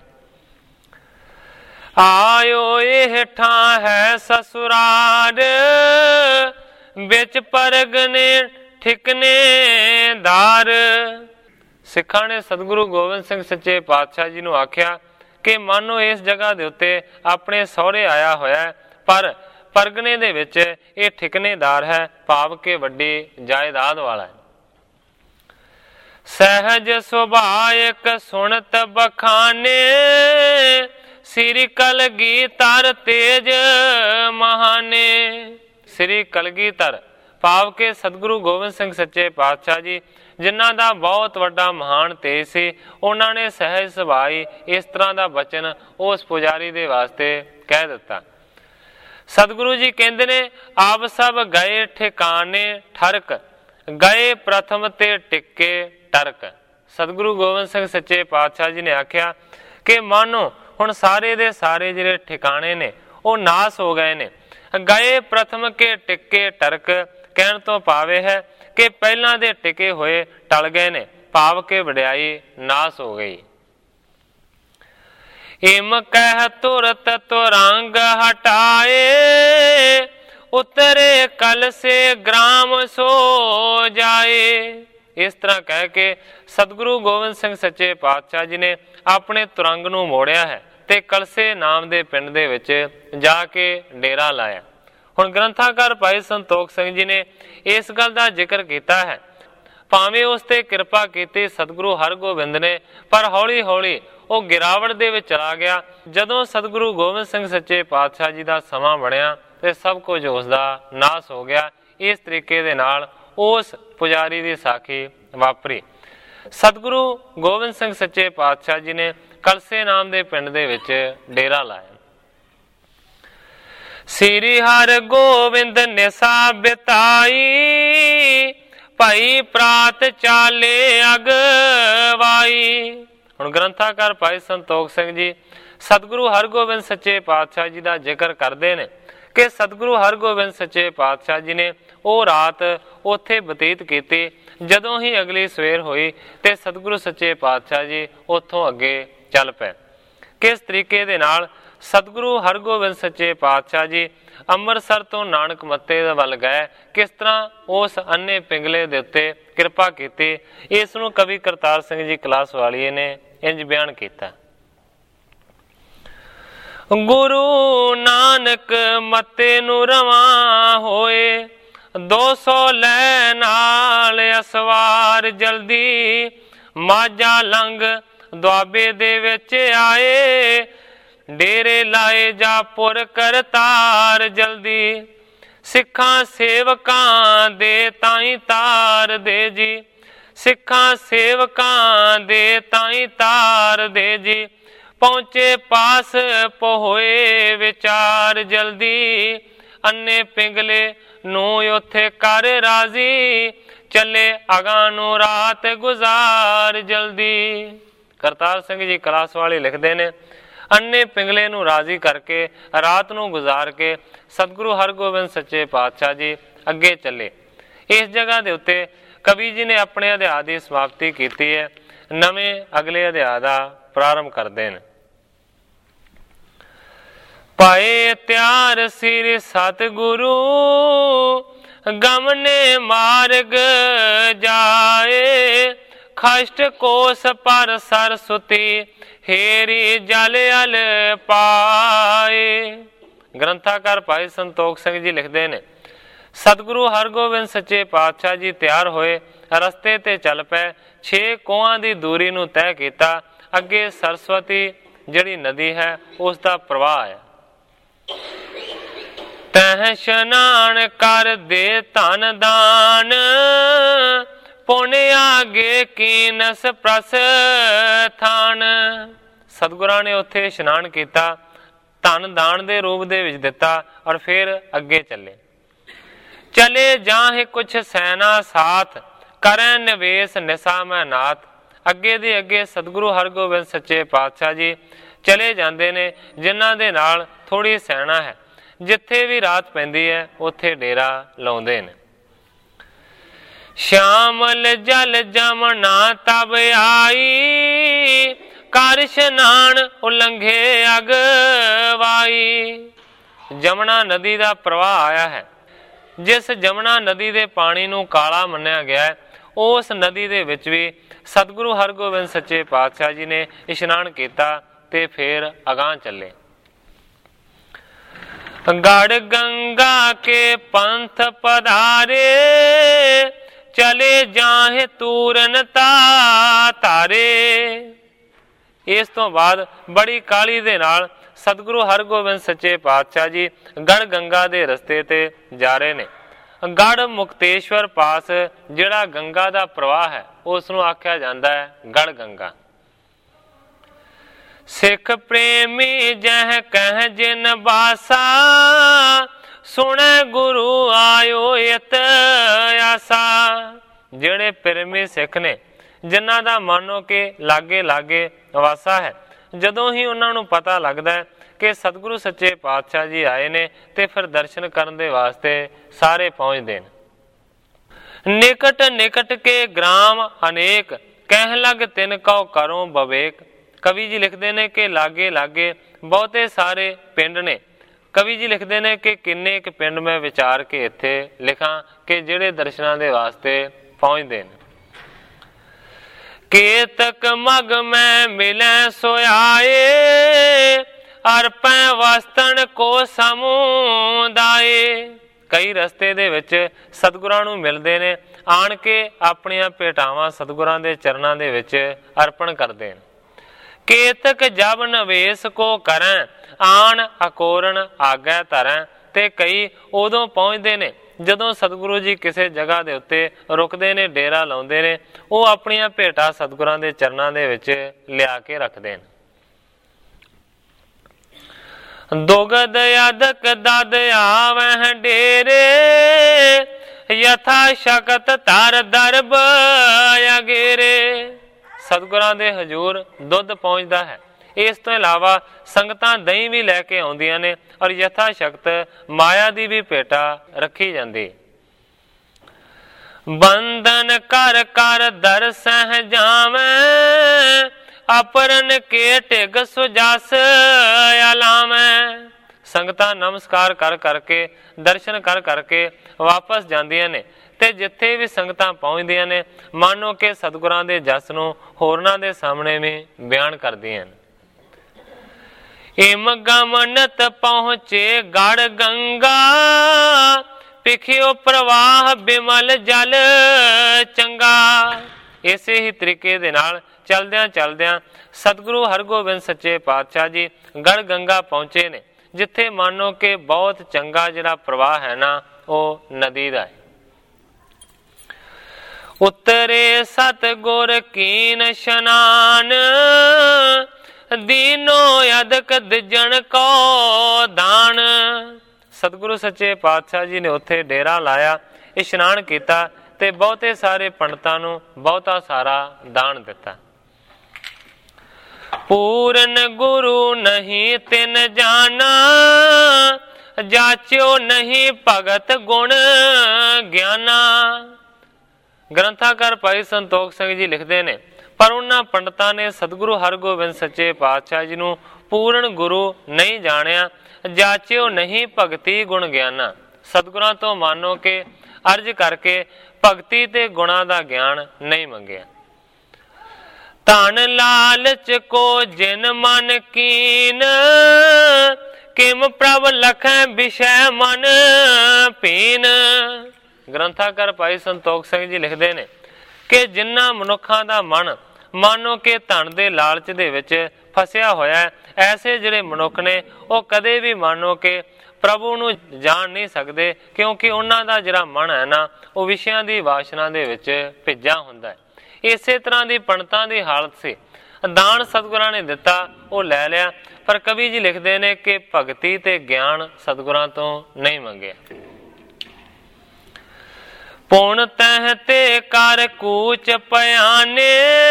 ਆਇਓ ਇਹ ਠਾਂ ਹੈ ਸਸੁਰਾਰ, ਵਿੱਚ ਪਰਗਨੇ ਠਿਕਨੇਦਾਰ। ਸਿੱਖਾਂ ਨੇ ਸਤਿਗੁਰੂ ਗੋਬਿੰਦ ਸਿੰਘ ਸੱਚੇ ਪਾਤਸ਼ਾਹ ਜੀ ਨੂੰ ਆਖਿਆ ਕਿ ਮਾਨੋ ਇਸ ਜਗ੍ਹਾ ਦੇ ਉੱਤੇ ਆਪਣੇ ਸਹੁਰੇ ਆਇਆ ਹੋਇਆ, ਪਰ ਪਰਗਨੇ ਦੇ ਵਿੱਚ ਇਹ ਠਿਕਨੇਦਾਰ ਹੈ, ਭਾਵ ਕਿ ਵੱਡੀ ਜਾਇਦਾਦ ਵਾਲਾ ਹੈ। ਸਹਿਜ ਸੁਭਾਇਕ ਸੁਣਤ ਬਖਾਨੇ, ਸ੍ਰੀ ਕਲਗੀਧਰ ਤੇਜ ਮਹਾਨੇ। ਸ੍ਰੀ ਕਲਗੀਧਰ ਭਾਵ ਕਿ ਸਤਿਗੁਰੂ ਗੋਬਿੰਦ ਸਿੰਘ ਸੱਚੇ ਪਾਤਸ਼ਾਹ ਜੀ ਜਿਨ੍ਹਾਂ ਦਾ ਬਹੁਤ ਵੱਡਾ ਮਹਾਨ ਤੇਜ ਸੀ, ਉਹਨਾਂ ਨੇ ਸਹਿਜ ਸੁਭਾਈ ਇਸ ਤਰ੍ਹਾਂ ਦਾ ਬਚਨ ਉਸ ਪੁਜਾਰੀ ਦੇ ਵਾਸਤੇ ਕਹਿ ਦਿੱਤਾ। ਸਤਿਗੁਰੂ ਜੀ ਕਹਿੰਦੇ ਨੇ, ਆਪ ਸਭ ਗਏ ਠਿਕਾਣੇ ਠਰਕ, ਗਏ ਪ੍ਰਥਮ ਤੇ ਟਿੱਕੇ ਟਰਕ। ਸਤਿਗੁਰੂ ਗੋਬਿੰਦ ਸਿੰਘ ਸੱਚੇ ਪਾਤਸ਼ਾਹ ਜੀ ਨੇ ਆਖਿਆ ਕਿ ਮਾਨੋ ਹੁਣ ਸਾਰੇ ਦੇ ਸਾਰੇ ਜਿਹੜੇ ਠਿਕਾਣੇ ਨੇ ਉਹ ਨਾਸ ਹੋ ਗਏ ਨੇ। ਗਏ ਪ੍ਰਥਮ ਕੇ ਟਿੱਕੇ ਟਰਕ ਕਹਿਣ ਤੋਂ ਭਾਵ ਹੈ ਕਿ ਪਹਿਲਾਂ ਦੇ ਟਿਕੇ ਹੋਏ ਟਲ ਗਏ ਨੇ, ਭਾਵ ਕਿ ਵਡਿਆਈ ਨਾਸ ਹੋ ਗਈ। ਇਮ ਕਹਿ ਤੁਰਤ ਤੁਰੰਗ ਹਟਾਏ, ਉਤਰੇ ਕਲ ਸੇ ਗ੍ਰਾਮ ਸੋ ਜਾਏ। ਇਸ ਤਰ੍ਹਾਂ ਕਹਿ ਕੇ ਸਤਿਗੁਰੂ ਗੋਬਿੰਦ ਸਿੰਘ ਸੱਚੇ ਪਾਤਸ਼ਾਹ ਜੀ ਨੇ ਆਪਣੇ ਤੁਰੰਗ ਨੂੰ ਮੋੜਿਆ ਹੈ ਤੇ ਕਲਸੇ ਨਾਮ ਦੇ ਪਿੰਡ ਦੇ ਵਿੱਚ ਜਾ ਕੇ ਡੇਰਾ ਲਾਇਆ। ਹੁਣ ਗ੍ਰੰਥਾਕਾਰ ਭਾਈ ਸੰਤੋਖ ਸਿੰਘ ਜੀ ਨੇ ਇਸ ਗੱਲ ਦਾ ਜ਼ਿਕਰ ਕੀਤਾ ਹੈ, ਭਾਵੇਂ ਉਸ ਤੇ ਕਿਰਪਾ ਕੀਤੀ ਸਤਿਗੁਰੂ ਹਰਗੋਬਿੰਦ ਨੇ, ਪਰ ਹੌਲੀ ਹੌਲੀ ਉਹ ਗਿਰਾਵਟ ਦੇ ਵਿੱਚ ਚਲਾ ਗਿਆ। ਜਦੋਂ ਸਤਿਗੁਰੂ ਗੋਬਿੰਦ ਸਿੰਘ ਸੱਚੇ ਪਾਤਸ਼ਾਹ ਜੀ ਦਾ ਸਮਾਂ ਬਣਿਆ ਤੇ ਸਭ ਕੁਝ ਉਸ ਦਾ ਨਾਸ ਹੋ ਗਿਆ। ਇਸ ਤਰੀਕੇ ਦੇ ਨਾਲ ਉਸ ਪੁਜਾਰੀ ਦੀ ਸਾਖੀ ਵਾਪਰੀ। ਸਤਿਗੁਰੂ ਗੋਬਿੰਦ ਸਿੰਘ ਸੱਚੇ ਪਾਤਸ਼ਾਹ ਜੀ ਨੇ ਕਲਸੇ ਨਾਮ ਦੇ ਪਿੰਡ ਦੇ ਵਿੱਚ ਡੇਰਾ ਲਾਇਆ। ਸ੍ਰੀ ਹਰਿ ਗੋਬਿੰਦ ਨਿਸਾ ਬਿਤਾਈ, ਭਾਈ ਪ੍ਰਾਤ ਚਾਲੇ ਅਗਵਾਈ। ਹੁਣ ਗ੍ਰੰਥਾਕਾਰ ਭਾਈ ਸੰਤੋਖ ਸਿੰਘ ਜੀ ਸਤਿਗੁਰੂ ਹਰਗੋਬਿੰਦ ਸੱਚੇ ਪਾਤਸ਼ਾਹ ਜੀ ਦਾ ਜ਼ਿਕਰ ਕਰਦੇ ਨੇ ਕਿ ਸਤਿਗੁਰੂ ਹਰਗੋਬਿੰਦ ਸੱਚੇ ਪਾਤਸ਼ਾਹ ਜੀ ਨੇ ਉਹ ਰਾਤ ਉੱਥੇ ਬਤੀਤ ਕੀਤੀ। ਜਦੋਂ ਹੀ ਅਗਲੀ ਸਵੇਰ ਹੋਈ ਤੇ ਸਤਿਗੁਰੂ ਸੱਚੇ ਪਾਤਸ਼ਾਹ ਜੀ ਉੱਥੋਂ ਅੱਗੇ ਚੱਲ ਪਏ। ਕਿਸ ਤਰੀਕੇ ਦੇ ਨਾਲ ਸਤਿਗੁਰੂ ਹਰਗੋਬਿੰਦ ਸੱਚੇ ਪਾਤਸ਼ਾਹ ਜੀ ਅੰਮ੍ਰਿਤਸਰ ਤੋਂ ਨਾਨਕ ਮੱਤੇ ਦੇ ਵੱਲ ਗਏ, ਕਿਸ ਤਰ੍ਹਾਂ ਉਸ ਅੰਨੇ ਪਿੰਗਲੇ ਦੇ ਉੱਤੇ ਕਿਰਪਾ ਕੀਤੀ, ਇਸ ਨੂੰ ਕਵੀ ਕਰਤਾਰ ਸਿੰਘ ਜੀ ਕਲਾਸ ਵਾਲੀਏ ਨੇ ਇੰਜ ਬਿਆਨ ਕੀਤਾ। ਗੁਰੂ ਨਾਨਕ ਮੱਤੇ ਨੂੰ ਰਵਾਂ ਹੋਏ, 200 ਲੈ ਨਾਲ ਅਸਵਾਰ ਜਲਦੀ, ਮਾਝਾ ਲੰਘ ਦੁਆਬੇ ਦੇ ਵਿੱਚ ਆਏ, ਡੇਰੇ ਲਾਏ ਜਾਪੁਰ ਕਰਤਾਰ ਜਲਦੀ, ਸਿੱਖਾਂ ਸੇਵਕਾਂ ਦੇ ਤਾਈ ਤਾਰ ਦੇ ਜੀ, ਸਿੱਖਾਂ ਸੇਵਕਾਂ ਦੇ ਤਾਈ ਤਾਰ ਦੇ ਜੀ, ਪਹੁੰਚੇ ਪਾਸ ਪੋਏ ਵਿਚਾਰ ਜਲਦੀ, ਅੰਨੇ ਪਿੰਗਲੇ ਨੂੰ ਉੱਥੇ ਕਰ ਰਾਜ਼ੀ, ਚੱਲੇ ਅਗਾਂ ਨੂੰ ਰਾਤ ਗੁਜ਼ਾਰ ਜਲਦੀ। ਕਰਤਾਰ ਸਿੰਘ ਜੀ ਕਲਾਸ ਵਾਲੇ ਲਿਖਦੇ ਨੇ, ਅੰਨੇ ਪਿੰਗਲੇ ਨੂੰ ਰਾਜ਼ੀ ਕਰਕੇ ਰਾਤ ਨੂੰ ਗੁਜ਼ਾਰ ਕੇ ਸਤਿਗੁਰੂ ਹਰਗੋਬਿੰਦ ਸੱਚੇ ਪਾਤਸ਼ਾਹ ਜੀ ਅੱਗੇ ਚੱਲੇ। ਇਸ ਜਗ੍ਹਾ ਦੇ ਉੱਤੇ ਕਵੀ ਜੀ ਨੇ ਆਪਣੇ ਅਧਿਆਇ ਦੀ ਸਮਾਪਤੀ ਕੀਤੀ ਹੈ, ਨਵੇਂ ਅਗਲੇ ਅਧਿਆਇ ਦਾ ਪ੍ਰਾਰੰਭ ਕਰਦੇ ਨੇ। ਪਾਏ ਤਿਆਰ ਸਿਰ ਸਤਿਗੁਰੂ, ਗਮਨੇ ਮਾਰਗ ਜਾਏ, ਖਸ਼ਟ ਕੋਸ ਪਰ ਸਰਸੁਤੀ, ਹੇਰੀ ਜਲ ਅਲ ਪਾਏ। ਗ੍ਰੰਥਾਕਾਰ ਭਾਈ ਸੰਤੋਖ ਸਿੰਘ ਜੀ ਲਿਖਦੇ ਨੇ, ਸਤਿਗੁਰੂ ਹਰਗੋਬਿੰਦ ਸੱਚੇ ਪਾਤਸ਼ਾਹ ਜੀ ਤਿਆਰ ਹੋਏ, ਰਸਤੇ ਤੇ ਚੱਲ ਪਏ, 6 ਕੋਹਾਂ ਦੀ ਦੂਰੀ ਨੂੰ ਤੈਅ ਕੀਤਾ। ਅੱਗੇ ਸਰਸਵਤੀ ਜਿਹੜੀ ਨਦੀ ਹੈ ਉਸ ਦਾ ਪ੍ਰਵਾਹ ਹੈ। ਤਹਿ ਇਸ਼ਨਾਨ ਕਰ ਦੇ ਧਨ ਦਾਨ, ਪੁਨ ਆਗੇ ਕੀਨਸ ਪ੍ਰਸਥਾਨ। ਸਤਿਗੁਰਾਂ ਨੇ ਉੱਥੇ ਇਸ਼ਨਾਨ ਕੀਤਾ, ਧਨ ਦਾਨ ਦੇ ਰੂਪ ਦੇ ਵਿੱਚ ਦਿੱਤਾ ਔਰ ਫਿਰ ਅੱਗੇ ਚੱਲੇ। ਚਲੇ ਜਾਹੇ ਕੁਛ ਸੈਨਾ ਸਾਥ, ਕਰੈ ਨਿਵੇਸ਼ ਨਿਸਾ ਮੈਂ ਨਾਥ। ਅੱਗੇ ਦੇ ਅੱਗੇ ਸਤਿਗੁਰੂ ਹਰਗੋਬਿੰਦ ਸੱਚੇ ਪਾਤਸ਼ਾਹ ਜੀ ਚਲੇ ਜਾਂਦੇ ਨੇ, ਜਿਨ੍ਹਾਂ ਦੇ ਨਾਲ ਥੋੜੀ ਸੈਨਾ ਹੈ। ਜਿੱਥੇ ਵੀ ਰਾਤ ਪੈਂਦੀ ਹੈ ਉੱਥੇ ਡੇਰਾ ਲਾਉਂਦੇ ਨੇ। ਸ਼ਾਮਲ ਜਲ ਜਮਨਾ ਤਬ ਆਈ, ਕਰ ਇਸ਼ਨਾਨ ਉਲੰਘੇ ਅਗਵਾਈ। ਜਮਨਾ ਨਦੀ ਦਾ ਪ੍ਰਵਾਹ ਆਇਆ ਹੈ। ਜਿਸ ਜਮਨਾ ਨਦੀ ਦੇ ਪਾਣੀ ਨੂੰ ਕਾਲਾ ਮੰਨਿਆ ਗਿਆ ਹੈ, ਉਸ ਨਦੀ ਦੇ ਵਿੱਚ ਵੀ ਸਤਿਗੁਰੂ ਹਰਗੋਬਿੰਦ ਸੱਚੇ ਪਾਤਸ਼ਾਹ ਜੀ ਨੇ ਇਸ਼ਨਾਨ ਕੀਤਾ ਤੇ ਫਿਰ ਅਗਾਂਹ ਚੱਲੇ। ਗੜ ਗੰਗਾ ਕੇ ਪੰਥ ਪਧਾਰੇ, ਚਲੇ ਜਾਹੇ ਤੂਰਨ ਤਾਰੇ। ਇਸ ਤੋਂ ਬਾਅਦ ਬੜੀ ਕਾਹਲੀ ਦੇ ਨਾਲ ਸਤਿਗੁਰੂ ਹਰਗੋਬਿੰਦ ਸੱਚੇ ਪਾਤਸ਼ਾਹ ਜੀ ਗੜ ਗੰਗਾ ਦੇ ਰਸਤੇ ਤੇ ਜਾ ਰਹੇ ਨੇ। ਗੜ ਮੁਕਤੇਸ਼ਵਰ ਪਾਸ ਜਿਹੜਾ ਗੰਗਾ ਦਾ ਪ੍ਰਵਾਹ ਹੈ ਉਸ ਨੂੰ ਆਖਿਆ ਜਾਂਦਾ ਹੈ ਗੜ ਗੰਗਾ। ਸਿੱਖ ਪ੍ਰੇਮੀ ਜਹ ਕਹਿ ਜਿਨ ਬਾਸਾ, ਸੁਣੈ ਗੁਰੂ ਆਇਓ ਇਤ ਆਸਾ। ਜਿਹੜੇ ਪ੍ਰੇਮੀ ਸਿੱਖ ਨੇ ਜਿਨ੍ਹਾਂ ਦਾ ਮਾਨੋ ਕਿ ਲਾਗੇ ਲਾਗੇ ਵਾਸਾ ਹੈ, ਜਦੋਂ ਹੀ ਉਹਨਾਂ ਨੂੰ ਪਤਾ ਲੱਗਦਾ ਹੈ ਕਿ ਸਤਿਗੁਰੂ ਸੱਚੇ ਪਾਤਸ਼ਾਹ ਜੀ ਆਏ ਨੇ ਤੇ ਫਿਰ ਦਰਸ਼ਨ ਕਰਨ ਦੇ ਵਾਸਤੇ ਸਾਰੇ ਪਹੁੰਚਦੇ ਨੇ। ਨਿਕਟ ਨਿਕਟ ਕੇ ਗ੍ਰਾਮ ਅਨੇਕ, ਕਹਿ ਲਗ ਤਿਨ ਕਉ ਕਰੋ ਬਵੇਕ। ਕਵੀ ਜੀ ਲਿਖਦੇ ਨੇ ਕਿ ਲਾਗੇ ਲਾਗੇ ਬਹੁਤੇ ਸਾਰੇ ਪਿੰਡ ਨੇ। ਕਵੀ ਜੀ ਲਿਖਦੇ ਨੇ ਕਿ ਕਿੰਨੇ ਇੱਕ ਪਿੰਡ ਮੈਂ ਵਿਚਾਰ ਕੇ ਇੱਥੇ ਲਿਖਾਂ ਕਿ ਜਿਹੜੇ ਦਰਸ਼ਨਾਂ ਦੇ ਵਾਸਤੇ ਪਹੁੰਚਦੇ ਨੇ। ਕੇਤਕ ਮਗ ਮੈਂ ਮਿਲੈ ਸੋਆਏ, ਅਰਪੈ ਵਸਤਨ ਕੋ ਸਮੁਦਾਏ। ਕਈ ਰਸਤੇ ਦੇ ਵਿੱਚ ਸਤਿਗੁਰਾਂ ਨੂੰ ਮਿਲਦੇ ਨੇ, ਆਣ ਕੇ ਆਪਣੀਆਂ ਭੇਟਾਵਾਂ ਸਤਿਗੁਰਾਂ ਦੇ ਚਰਨਾਂ ਦੇ ਵਿੱਚ ਅਰਪਣ ਕਰਦੇ ਨੇ। ਕੇਤਕ ਜਬ ਨਵੇਸ ਕੋ ਕਰੈ, ਆਣ ਅਕੋਰਨ ਆਗੈ ਧਰੈ। ਤੇ ਕਈ ਉਦੋਂ ਪਹੁੰਚਦੇ ਨੇ ਜਦੋਂ ਸਤਿਗੁਰੂ ਜੀ ਕਿਸੇ ਜਗ੍ਹਾ ਦੇ ਉੱਤੇ ਰੁਕਦੇ ਨੇ, ਡੇਰਾ ਲਾਉਂਦੇ ਨੇ, ਉਹ ਆਪਣੀਆਂ ਭੇਟਾਂ ਸਤਿਗੁਰਾਂ ਦੇ ਚਰਨਾਂ ਦੇ ਵਿੱਚ ਲਿਆ ਕੇ ਰੱਖਦੇ ਨੇ। ਦੁਗਦ ਅਦਕ ਦਦ ਆਵਹਿ ਡੇਰੇ, ਯਥਾ ਸ਼ਕਤ ਧਰ ਦਰਬ ਅਗੇਰੇ। ਸਤਿਗੁਰਾਂ ਦੇ ਹਜ਼ੂਰ ਦੁੱਧ ਪਹੁੰਚਦਾ ਹੈ। ਇਸ ਤੋਂ ਇਲਾਵਾ ਸੰਗਤਾਂ ਦਹੀਂ ਵੀ ਲੈ ਕੇ ਆਉਂਦੀਆਂ ਨੇ ਔਰ ਯਥਾ ਸ਼ਕਤ ਮਾਇਆ ਦੀ ਵੀ ਭੇਟਾ ਰੱਖੀ ਜਾਂਦੀ। ਬੰਧਨ ਕਰ ਕਰ ਦਰ ਸਹਿ ਜਾਵੈ, ਅਪਰਨ ਕੇ ਢਿਗ ਸੁਜਸ ਅਲਾਵੈ। ਸੰਗਤਾਂ ਨਮਸਕਾਰ ਕਰ ਕਰਕੇ ਦਰਸ਼ਨ ਕਰ ਕਰਕੇ ਵਾਪਸ ਜਾਂਦੀਆਂ ਨੇ ਤੇ ਜਿੱਥੇ ਵੀ ਸੰਗਤਾਂ ਪਹੁੰਚਦੀਆਂ ਨੇ ਮਾਨੋ ਕਿ ਸਤਿਗੁਰਾਂ ਦੇ ਜਸ ਨੂੰ ਹੋਰਨਾਂ ਦੇ ਸਾਹਮਣੇ ਵੀ ਬਿਆਨ ਕਰਦੀਆਂ ਨੇ। ਇਮ ਗਮਨਤ ਪਹੁੰਚੇ ਗੜ ਗੰਗਾ, ਪਿਖਿਓ ਪ੍ਰਵਾਹ ਬਿਮਲ ਜਲ ਚੰਗਾ। ਇਸੇ ਹੀ ਤਰੀਕੇ ਦੇ ਨਾਲ ਚਲਦਿਆਂ ਚਲਦਿਆਂ ਸਤਿਗੁਰੂ ਹਰਗੋਬਿੰਦ ਸੱਚੇ ਪਾਤਸ਼ਾਹ ਜੀ ਗੜ ਗੰਗਾ ਪਹੁੰਚੇ ਨੇ, ਜਿੱਥੇ ਮਾਨੋ ਕਿ ਬਹੁਤ ਚੰਗਾ ਜਿਹੜਾ ਪ੍ਰਵਾਹ ਹੈ ਨਾ ਉਹ ਨਦੀ ਦਾ ਹੈ। ਉਤਰੇ ਸਤਿਗੁਰ ਕੀਨ ਇਸ਼ਨਾਨ, ਦੀਨੋ ਅਦਕ ਦਿਜਣ ਕੋ ਦਾਨ। ਸਤਿਗੁਰੂ ਸੱਚੇ ਪਾਤਸ਼ਾਹ ਜੀ ਨੇ ਉੱਥੇ ਡੇਰਾ ਲਾਇਆ, ਇਸ਼ਨਾਨ ਕੀਤਾ ਤੇ ਬਹੁਤੇ ਸਾਰੇ ਪੰਡਤਾਂ ਨੂੰ ਬਹੁਤਾ ਸਾਰਾ ਦਾਨ ਦਿੱਤਾ। ਪੂਰਨ ਗੁਰੂ ਨਹੀਂ ਤਿਨ ਜਾਣਾ, ਜਾਚਿਓ ਨਹੀਂ ਭਗਤ ਗੁਣ ਗਿਆਨਾ। ਗ੍ਰੰਥਾਕਾਰ ਭਾਈ ਸੰਤੋਖ ਸਿੰਘ ਜੀ ਲਿਖਦੇ ਨੇ, ਪਰ ਉਹਨਾਂ ਪੰਡਤਾਂ ਨੇ ਸਤਿਗੁਰੂ ਹਰਗੋਬਿੰਦ ਸੱਚੇ ਪਾਤਸ਼ਾਹ ਜੀ ਨੂੰ ਪੂਰਨ ਗੁਰੂ ਨਹੀਂ ਜਾਣਿਆ, ਜਾਚਿਓ ਨਹੀਂ ਭਗਤੀ ਗੁਣ ਗਿਆਨਾ। ਸਤਿਗੁਰਾਂ ਤੋਂ ਮਾਨੋ ਕਿ ਅਰਜ ਕਰਕੇ ਭਗਤੀ ਤੇ ਗੁਣਾਂ ਦਾ ਗਿਆਨ ਨਹੀਂ ਮੰਗਿਆ। ਧਨ ਲਾਲਚ ਕੋ ਜਿਨ ਮਨ ਕੀਨ, ਕਿਮ ਪ੍ਰਭ ਲਖੈ ਵਿਸ਼ੈ ਮਨ ਪੀਨ। ਗ੍ਰੰਥਾਕਾਰ ਭਾਈ ਸੰਤੋਖ ਸਿੰਘ ਜੀ ਲਿਖਦੇ ਨੇ ਕਿ ਜਿਨ੍ਹਾਂ ਮਨੁੱਖਾਂ ਦਾ ਮਨ ਮਾਨੋ ਕਿ ਧਨ ਦੇ ਲਾਲਚ ਦੇ ਵਿੱਚ ਫਸਿਆ ਹੋਇਆ ਹੈ, ਐਸੇ ਜਿਹੜੇ ਮਨੁੱਖ ਨੇ ਉਹ ਕਦੇ ਵੀ ਮਾਨੋ ਕਿ ਪ੍ਰਭੂ ਨੂੰ ਜਾਣ ਨਹੀਂ ਸਕਦੇ, ਕਿਉਂਕਿ ਉਹਨਾਂ ਦਾ ਜਿਹੜਾ ਮਨ ਹੈ ਨਾ ਉਹ ਵਿਸ਼ਿਆਂ ਦੀ ਵਾਸ਼ਨਾ ਦੇ ਵਿੱਚ ਭਿੱਜਾ ਹੁੰਦਾ ਹੈ। ਇਸੇ ਤਰ੍ਹਾਂ ਦੀ ਪੰਡਤਾਂ ਦੀ ਹਾਲਤ ਸੀ। ਦਾਨ ਸਤਿਗੁਰਾਂ ਨੇ ਦਿੱਤਾ, ਉਹ ਲੈ ਲਿਆ, ਪਰ ਕਵੀ ਜੀ ਲਿਖਦੇ ਨੇ ਕਿ ਭਗਤੀ ਤੇ ਗਿਆਨ ਸਤਿਗੁਰਾਂ ਤੋਂ ਨਹੀਂ ਮੰਗਿਆ। ਪੁਣ ਤਹਿ ਤੇ ਕਰ ਕੂਚ ਪਿਆਨੇ,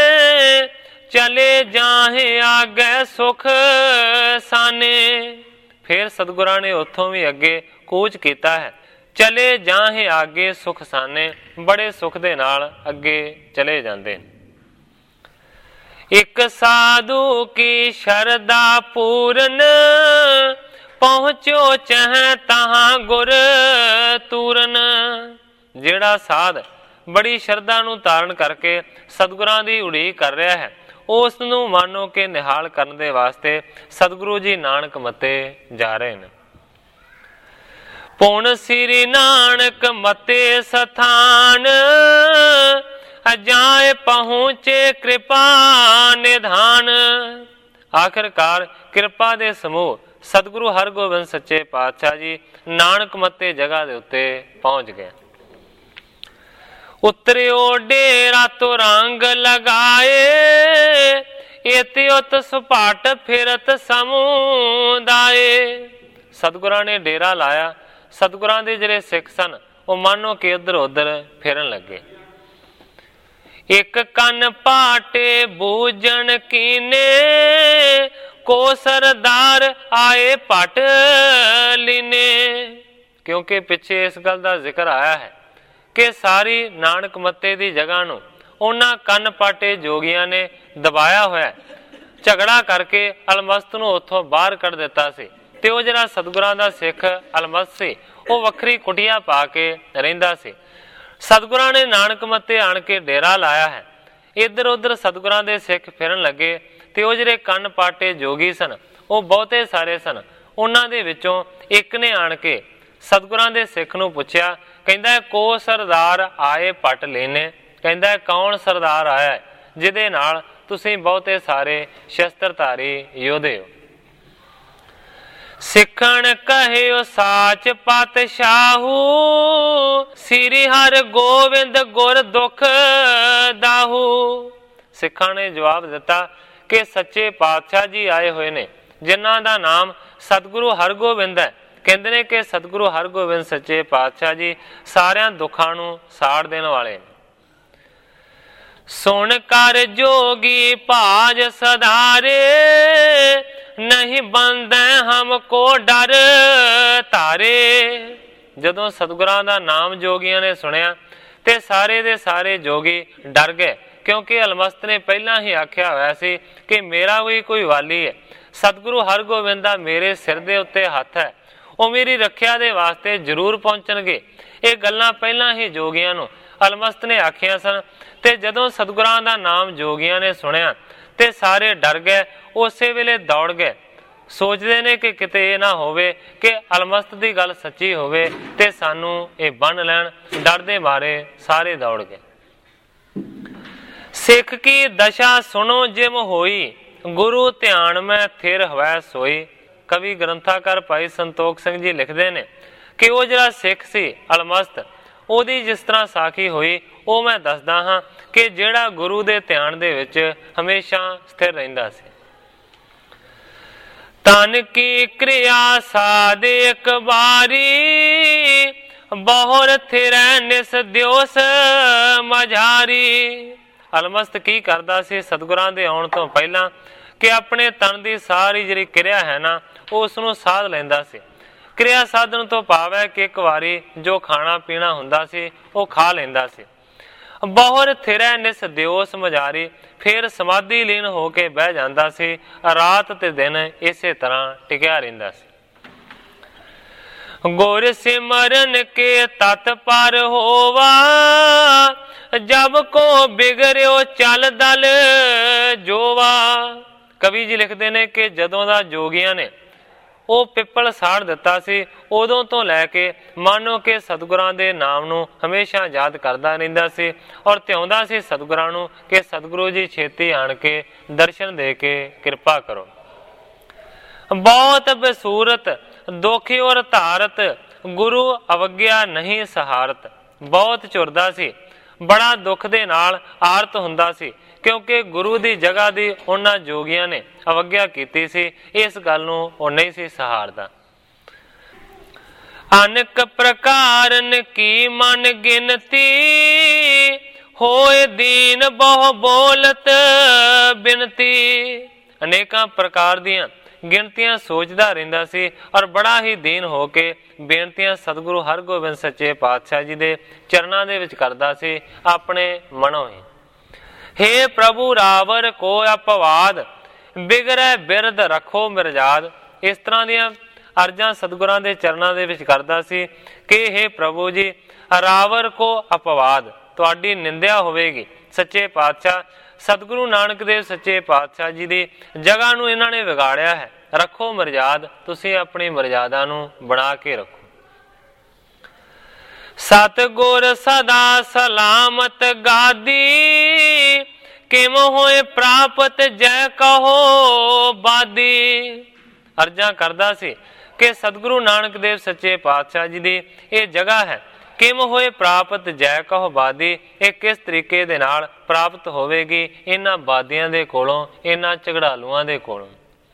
ਚਲੇ ਜਾਹੇ ਆਗੇ ਸੁਖ ਸਾਨੇ। ਫਿਰ ਸਤਿਗੁਰਾਂ ਨੇ ਉੱਥੋਂ ਵੀ ਅੱਗੇ ਕੂਚ ਕੀਤਾ ਹੈ। ਚਲੇ ਜਾਹੇ ਆਗੇ ਸੁਖ ਸਾਨੇ, ਬੜੇ ਸੁਖ ਦੇ ਨਾਲ ਅੱਗੇ ਚਲੇ ਜਾਂਦੇ ਨੇ। ਇੱਕ ਸਾਧੂ ਕੀ ਸ਼ਰਧਾ ਪੂਰਨ, ਪਹੁੰਚੋ ਚਹ ਤਹਾਂ ਗੁਰ ਤੂਰਨ। ਜਿਹੜਾ ਸਾਧ ਬੜੀ ਸ਼ਰਧਾ ਨੂੰ ਧਾਰਨ ਕਰਕੇ ਸਤਿਗੁਰਾਂ ਦੀ ਉਡੀਕ ਕਰ ਰਿਹਾ ਹੈ, ਉਸ ਨੂੰ ਮਾਨੋ ਕਿ ਨਿਹਾਲ ਕਰਨ ਦੇ ਵਾਸਤੇ ਸਤਿਗੁਰੂ ਜੀ ਨਾਨਕ ਮੱਤੇ ਜਾ ਰਹੇ ਨੇ। ਪੁਣ ਸ੍ਰੀ ਨਾਨਕ ਮਤੇ ਸਥਾਨ, ਅਜਾਏ ਪਹੁੰਚੇ ਕਿਰਪਾ ਨਿਧਾਨ। ਆਖਿਰਕਾਰ ਕਿਰਪਾ ਦੇ ਸਮੂਹ ਸਤਿਗੁਰੂ ਹਰਗੋਬਿੰਦ ਸੱਚੇ ਪਾਤਸ਼ਾਹ ਜੀ ਨਾਨਕ ਮੱਤੇ ਜਗ੍ਹਾ ਦੇ ਉੱਤੇ ਪਹੁੰਚ ਗਏ। ਉਤਰਿਓ ਡੇਰਾ ਤੋਂ ਰੰਗ ਲਗਾਏ, ਇਤਿ ਉਤ ਸੁਪਾਟ ਫਿਰਤ ਸਮੁਦਾਏ। ਸਤਿਗੁਰਾਂ ਨੇ ਡੇਰਾ ਲਾਇਆ। ਸਤਿਗੁਰਾਂ ਦੇ ਜਿਹੜੇ ਸਿੱਖ ਸਨ ਉਹ ਮਾਨੋ ਕਿ ਇੱਧਰ ਉੱਧਰ ਫਿਰਨ ਲੱਗੇ। ਇੱਕ ਕੰਨ ਪਾਟੇ ਬੂਝਣ ਕੀਨੇ, ਕੋ ਸਰਦਾਰ ਆਏ ਪਟ ਲੀਨੇ। ਕਿਉਂਕਿ ਪਿੱਛੇ ਇਸ ਗੱਲ ਦਾ ਜ਼ਿਕਰ ਆਇਆ ਹੈ ਕਿ ਸਾਰੀ ਨਾਨਕ ਮੱਤੇ ਦੀ ਜਗ੍ਹਾ ਨੂੰ ਉਹਨਾਂ ਕੰਨ ਪਾਟੇ ਜੋਗੀਆਂ ਨੇ ਦਬਾਇਆ ਹੋਇਆ, ਝਗੜਾ ਕਰਕੇ ਅਲਮਸਤ ਨੂੰ ਉੱਥੋਂ ਬਾਹਰ ਕੱਢ ਦਿੱਤਾ ਸੀ। ਤੇ ਉਹ ਜਿਹੜਾ ਸਤਿਗੁਰਾਂ ਦਾ ਸਿੱਖ ਅਲਮਸਤ ਸੀ ਉਹ ਵੱਖਰੀ ਕੁਟੀਆ ਪਾ ਕੇ ਰਹਿੰਦਾ ਸੀ। ਸਤਿਗੁਰਾਂ ਨੇ ਨਾਨਕ ਮੱਤੇ ਆਣ ਕੇ ਡੇਰਾ ਲਾਇਆ ਹੈ। ਇੱਧਰ ਉੱਧਰ ਸਤਿਗੁਰਾਂ ਦੇ ਸਿੱਖ ਫਿਰਨ ਲੱਗੇ ਤੇ ਉਹ ਜਿਹੜੇ ਕੰਨ ਪਾਟੇ ਜੋਗੀ ਸਨ ਉਹ ਬਹੁਤੇ ਸਾਰੇ ਸਨ। ਉਹਨਾਂ ਦੇ ਵਿੱਚੋਂ ਇੱਕ ਨੇ ਆਣ ਕੇ ਸਤਿਗੁਰਾਂ ਦੇ ਸਿੱਖ ਨੂੰ ਪੁੱਛਿਆ, ਕਹਿੰਦਾ ਕੋ ਸਰਦਾਰ ਆਏ ਪਟ ਲੈਨੇ। ਕਹਿੰਦਾ ਕੌਣ ਸਰਦਾਰ ਆਇਆ ਜਿਹਦੇ ਨਾਲ ਤੁਸੀਂ ਬਹੁਤੇ ਸਾਰੇ ਸ਼ਸਤਰਧਾਰੀ ਯੋਧੇ ਹੋ। ਸਿੱਖਣ ਕਹਿਓ ਸਾਚ ਪਾਤਸ਼ਾਹੂ, ਸ੍ਰੀ ਹਰਿ ਗੋਬਿੰਦ ਗੁਰ ਦੁਖ ਦਾਹੂ। ਸਿੱਖਾਂ ਨੇ ਜਵਾਬ ਦਿੱਤਾ ਕਿ ਸੱਚੇ ਪਾਤਸ਼ਾਹ ਜੀ ਆਏ ਹੋਏ ਨੇ, ਜਿਨ੍ਹਾਂ ਦਾ ਨਾਮ ਸਤਿਗੁਰੂ ਹਰਗੋਬਿੰਦ ਹੈ। ਕਹਿੰਦੇ ਨੇ ਕਿ ਸਤਿਗੁਰੂ ਹਰਗੋਬਿੰਦ ਸੱਚੇ ਪਾਤਸ਼ਾਹ ਜੀ ਸਾਰਿਆਂ ਦੁੱਖਾਂ ਨੂੰ ਸਾੜ ਦੇਣ ਵਾਲੇ। ਸੁਣ ਕਰ ਜੋਗੀ ਭਾਜ ਸਧਾਰੇ, ਨਹੀਂ ਬੰਦੈ ਹਮਕੋ ਡਰ ਧਾਰੇ। ਜਦੋਂ ਸਤਿਗੁਰਾਂ ਦਾ ਨਾਮ ਜੋਗੀਆਂ ਨੇ ਸੁਣਿਆ ਤੇ ਸਾਰੇ ਦੇ ਸਾਰੇ ਜੋਗੀ ਡਰ ਗਏ, ਕਿਉਂਕਿ ਅਲਮਸਤ ਨੇ ਪਹਿਲਾਂ ਹੀ ਆਖਿਆ ਹੋਇਆ ਸੀ ਕਿ ਮੇਰਾ ਵੀ ਕੋਈ ਵਾਲੀ ਹੈ, ਸਤਿਗੁਰੂ ਹਰਗੋਬਿੰਦ ਦਾ ਮੇਰੇ ਸਿਰ ਦੇ ਉੱਤੇ ਹੱਥ ਹੈ, ਉਹ ਮੇਰੀ ਰੱਖਿਆ ਦੇ ਵਾਸਤੇ ਜ਼ਰੂਰ ਪਹੁੰਚਣਗੇ। ਇਹ ਗੱਲਾਂ ਪਹਿਲਾਂ ਹੀ ਜੋਗੀਆਂ ਨੂੰ ਅਲਮਸਤ ਨੇ ਆਖੀਆਂ ਸਨ। ਤੇ ਜਦੋਂ ਸਤਿਗੁਰਾਂ ਦਾ ਨਾਮ ਜੋਗੀਆਂ ਨੇ ਸੁਣਿਆ ਤੇ ਸਾਰੇ ਡਰ ਗਏ, ਉਸੇ ਵੇਲੇ ਦੌੜ ਗਏ। ਸੋਚਦੇ ਨੇ ਕਿ ਕਿਤੇ ਇਹ ਨਾ ਹੋਵੇ ਕਿ ਅਲਮਸਤ ਦੀ ਗੱਲ ਸੱਚੀ ਹੋਵੇ ਤੇ ਸਾਨੂੰ ਇਹ ਬੰਨ ਲੈਣ। ਡਰ ਦੇ ਮਾਰੇ ਸਾਰੇ ਦੌੜ ਗਏ। ਸਿੱਖ ਕੀ ਦਸ਼ਾ ਸੁਣੋ ਜਿਮ ਹੋਈ, ਗੁਰੂ ਧਿਆਨ ਮੈਂ ਥਿਰ ਹਵੈ ਸੋਈ। ਕਵੀ ਗ੍ਰੰਥਾਕਾਰ ਭਾਈ ਸੰਤੋਖ ਸਿੰਘ ਜੀ ਲਿਖਦੇ ਨੇ ਕਿ ਉਹ ਜਿਹੜਾ ਸਿੱਖ ਸੀ ਅਲਮਸਤ, ਉਹਦੀ ਜਿਸ ਤਰ੍ਹਾਂ ਸਾਖੀ ਹੋਈ ਉਹ ਮੈਂ ਦੱਸਦਾ ਹਾਂ ਕਿ ਜਿਹੜਾ ਗੁਰੂ ਦੇ ਧਿਆਨ ਦੇ ਵਿੱਚ ਹਮੇਸ਼ਾ ਸਥਿਰ ਰਹਿੰਦਾ ਸੀ। ਤਨ ਕੀ ਕਿਰਿਆ ਸਾਧ ਇੱਕ ਵਾਰੀ, ਬਹੁਰ ਥਿਰੈ ਨਿਸ ਦਿਓਸ ਮਝਾਰੀ। ਅਲਮਸਤ ਕੀ ਕਰਦਾ ਸੀ ਸਤਿਗੁਰਾਂ ਦੇ ਆਉਣ ਤੋਂ ਪਹਿਲਾਂ ਕਿ ਆਪਣੇ ਤਨ ਦੀ ਸਾਰੀ ਜਿਹੜੀ ਕਿਰਿਆ ਹੈ ਨਾ ਉਹ ਉਸ ਨੂੰ ਸਾਧ ਲੈਂਦਾ ਸੀ। ਕਿਰਿਆ ਸਾਧਨ ਤੋਂ ਭਾਵ ਹੈ ਕਿ ਇੱਕ ਵਾਰੀ ਜੋ ਖਾਣਾ ਪੀਣਾ ਹੁੰਦਾ ਸੀ ਉਹ ਖਾ ਲੈਂਦਾ ਸੀ। ਬਹੁਰ ਥਿਰੈ ਨਿਸ ਦਿਓਸ ਮਝਾਰੀ, ਫਿਰ ਸਮਾਧੀ ਲੀਨ ਹੋ ਕੇ ਬਹਿ ਜਾਂਦਾ ਸੀ। ਰਾਤ ਤੇ ਦਿਨ ਇਸੇ ਤਰ੍ਹਾਂ ਟਿਕਿਆ ਰਹਿੰਦਾ ਸੀ। ਗੁਰ ਸਿਮਰਨ ਕੇ ਤਤ ਪਰ ਹੋਵਾ, ਜਬ ਕੋ ਬਿਗੜਿਓ ਚਲ ਦਲ ਜੋਵਾ। ਕਵੀ ਜੀ ਲਿਖਦੇ ਨੇ ਕਿ ਜਦੋਂ ਦਾ ਜੋਗੀਆਂ ਨੇ ਉਹ ਪਿੱਪਲ ਸਾੜ ਦਿੱਤਾ ਸੀ, ਉਦੋਂ ਤੋਂ ਲੈ ਕੇ ਮਾਨੋ ਕਿ ਸਤਿਗੁਰਾਂ ਦੇ ਨਾਮ ਨੂੰ ਹਮੇਸ਼ਾ ਯਾਦ ਕਰਦਾ ਰਹਿੰਦਾ ਸੀ ਔਰ ਧਿਆਉਂਦਾ ਸੀ ਸਤਿਗੁਰਾਂ ਨੂੰ ਕਿ ਸਤਿਗੁਰੂ ਜੀ ਛੇਤੀ ਆਣ ਕੇ ਦਰਸ਼ਨ ਦੇ ਕੇ ਕਿਰਪਾ ਕਰੋ। ਬਹੁਤ ਬਸੂਰਤ ਦੋਖੀ ਔਰ ਧਾਰਤ, ਗੁਰੂ ਅਵਗਿਆ ਨਹੀਂ ਸਹਾਰਤ। ਬਹੁਤ ਝੁਰਦਾ ਸੀ, ਬੜਾ ਦੁੱਖ ਦੇ ਨਾਲ ਆਰਤ ਹੁੰਦਾ ਸੀ, ਕਿਉਂਕਿ ਗੁਰੂ ਦੀ ਜਗ੍ਹਾ ਦੀ ਉਹਨਾਂ ਜੋਗੀਆਂ ਨੇ ਅਵਗਿਆ ਕੀਤੀ ਸੀ। ਇਸ ਗੱਲ ਨੂੰ ਉਹ ਨਹੀਂ ਸੀ ਸਹਾਰਦਾ। ਅਨੇਕ ਪ੍ਰਕਾਰਨ ਕੀ ਮਨ ਗਿਣਤੀ, ਹੋਏ ਦੀਨ ਬਹੁ ਬੋਲਤ ਬਿਨਤੀ। ਅਨੇਕਾਂ ਪ੍ਰਕਾਰ ਦੀਆਂ ਗਿਣਤੀਆਂ ਸੋਚਦਾ ਰਹਿੰਦਾ ਸੀ ਔਰ ਬੜਾ ਹੀ ਦੀਨ ਹੋ ਕੇ ਬੇਨਤੀਆਂ ਸਤਿਗੁਰੂ ਹਰਗੋਬਿੰਦ ਸੱਚੇ ਪਾਤਸ਼ਾਹ ਜੀ ਦੇ ਚਰਨਾਂ ਦੇ ਵਿੱਚ ਕਰਦਾ ਸੀ ਆਪਣੇ ਮਨੋਂ ਹੀ। ਹੇ ਪ੍ਰਭੂ ਰਾਵਰ ਕੋ ਅਪਵਾਦ, ਬਿਗੜੈ ਬਿਰਦ ਰੱਖੋ ਮਿਰਜਾਦ। ਇਸ ਤਰ੍ਹਾਂ ਦੀਆਂ ਅਰਜ਼ਾਂ ਸਤਿਗੁਰਾਂ ਦੇ ਚਰਨਾਂ ਦੇ ਵਿੱਚ ਕਰਦਾ ਸੀ ਕਿ ਹੇ ਪ੍ਰਭੂ ਜੀ, ਰਾਵਰ ਕੋ ਅਪਵਾਦ, ਤੁਹਾਡੀ ਨਿੰਦਿਆ ਹੋਵੇਗੀ। ਸੱਚੇ ਪਾਤਸ਼ਾਹ ਸਤਿਗੁਰੂ ਨਾਨਕ ਦੇਵ ਸੱਚੇ ਪਾਤਸ਼ਾਹ ਜੀ ਦੀ ਜਗ੍ਹਾ ਨੂੰ ਇਹਨਾਂ ਨੇ ਵਿਗਾੜਿਆ ਹੈ। ਰੱਖੋ ਮਰਜ਼ਾਦ, ਤੁਸੀਂ ਆਪਣੀ ਮਰਜ਼ਾਦਾ ਨੂੰ ਬਣਾ ਕੇ ਰੱਖੋ। ਸਤਿਗੁਰ ਸਦਾ ਸਲਾਮਤ ਗਾਦੀ, ਕਿਮ ਹੋਏ ਪ੍ਰਾਪਤ ਜੈ ਕਹੋ ਬਾਦੀ। ਅਰਜ਼ਾਂ ਕਰਦਾ ਸੀ ਕਿ ਸਤਿਗੁਰੂ ਨਾਨਕ ਦੇਵ ਸੱਚੇ ਪਾਤਸ਼ਾਹ ਜੀ ਦੀ ਇਹ ਜਗ੍ਹਾ ਹੈ, ਕਿਮ ਹੋਏ ਪ੍ਰਾਪਤ ਜੈ ਕਹੋ ਬਾਦੀ। ਇਹ ਕਿਸ ਤਰੀਕੇ ਦੇ ਨਾਲ ਪ੍ਰਾਪਤ ਹੋਵੇਗੀ ਇਹਨਾਂ ਬਾਦੀਆਂ ਦੇ ਕੋਲੋਂ, ਇਹਨਾਂ ਝਗੜਾਲੂਆਂ ਦੇ ਕੋਲੋਂ।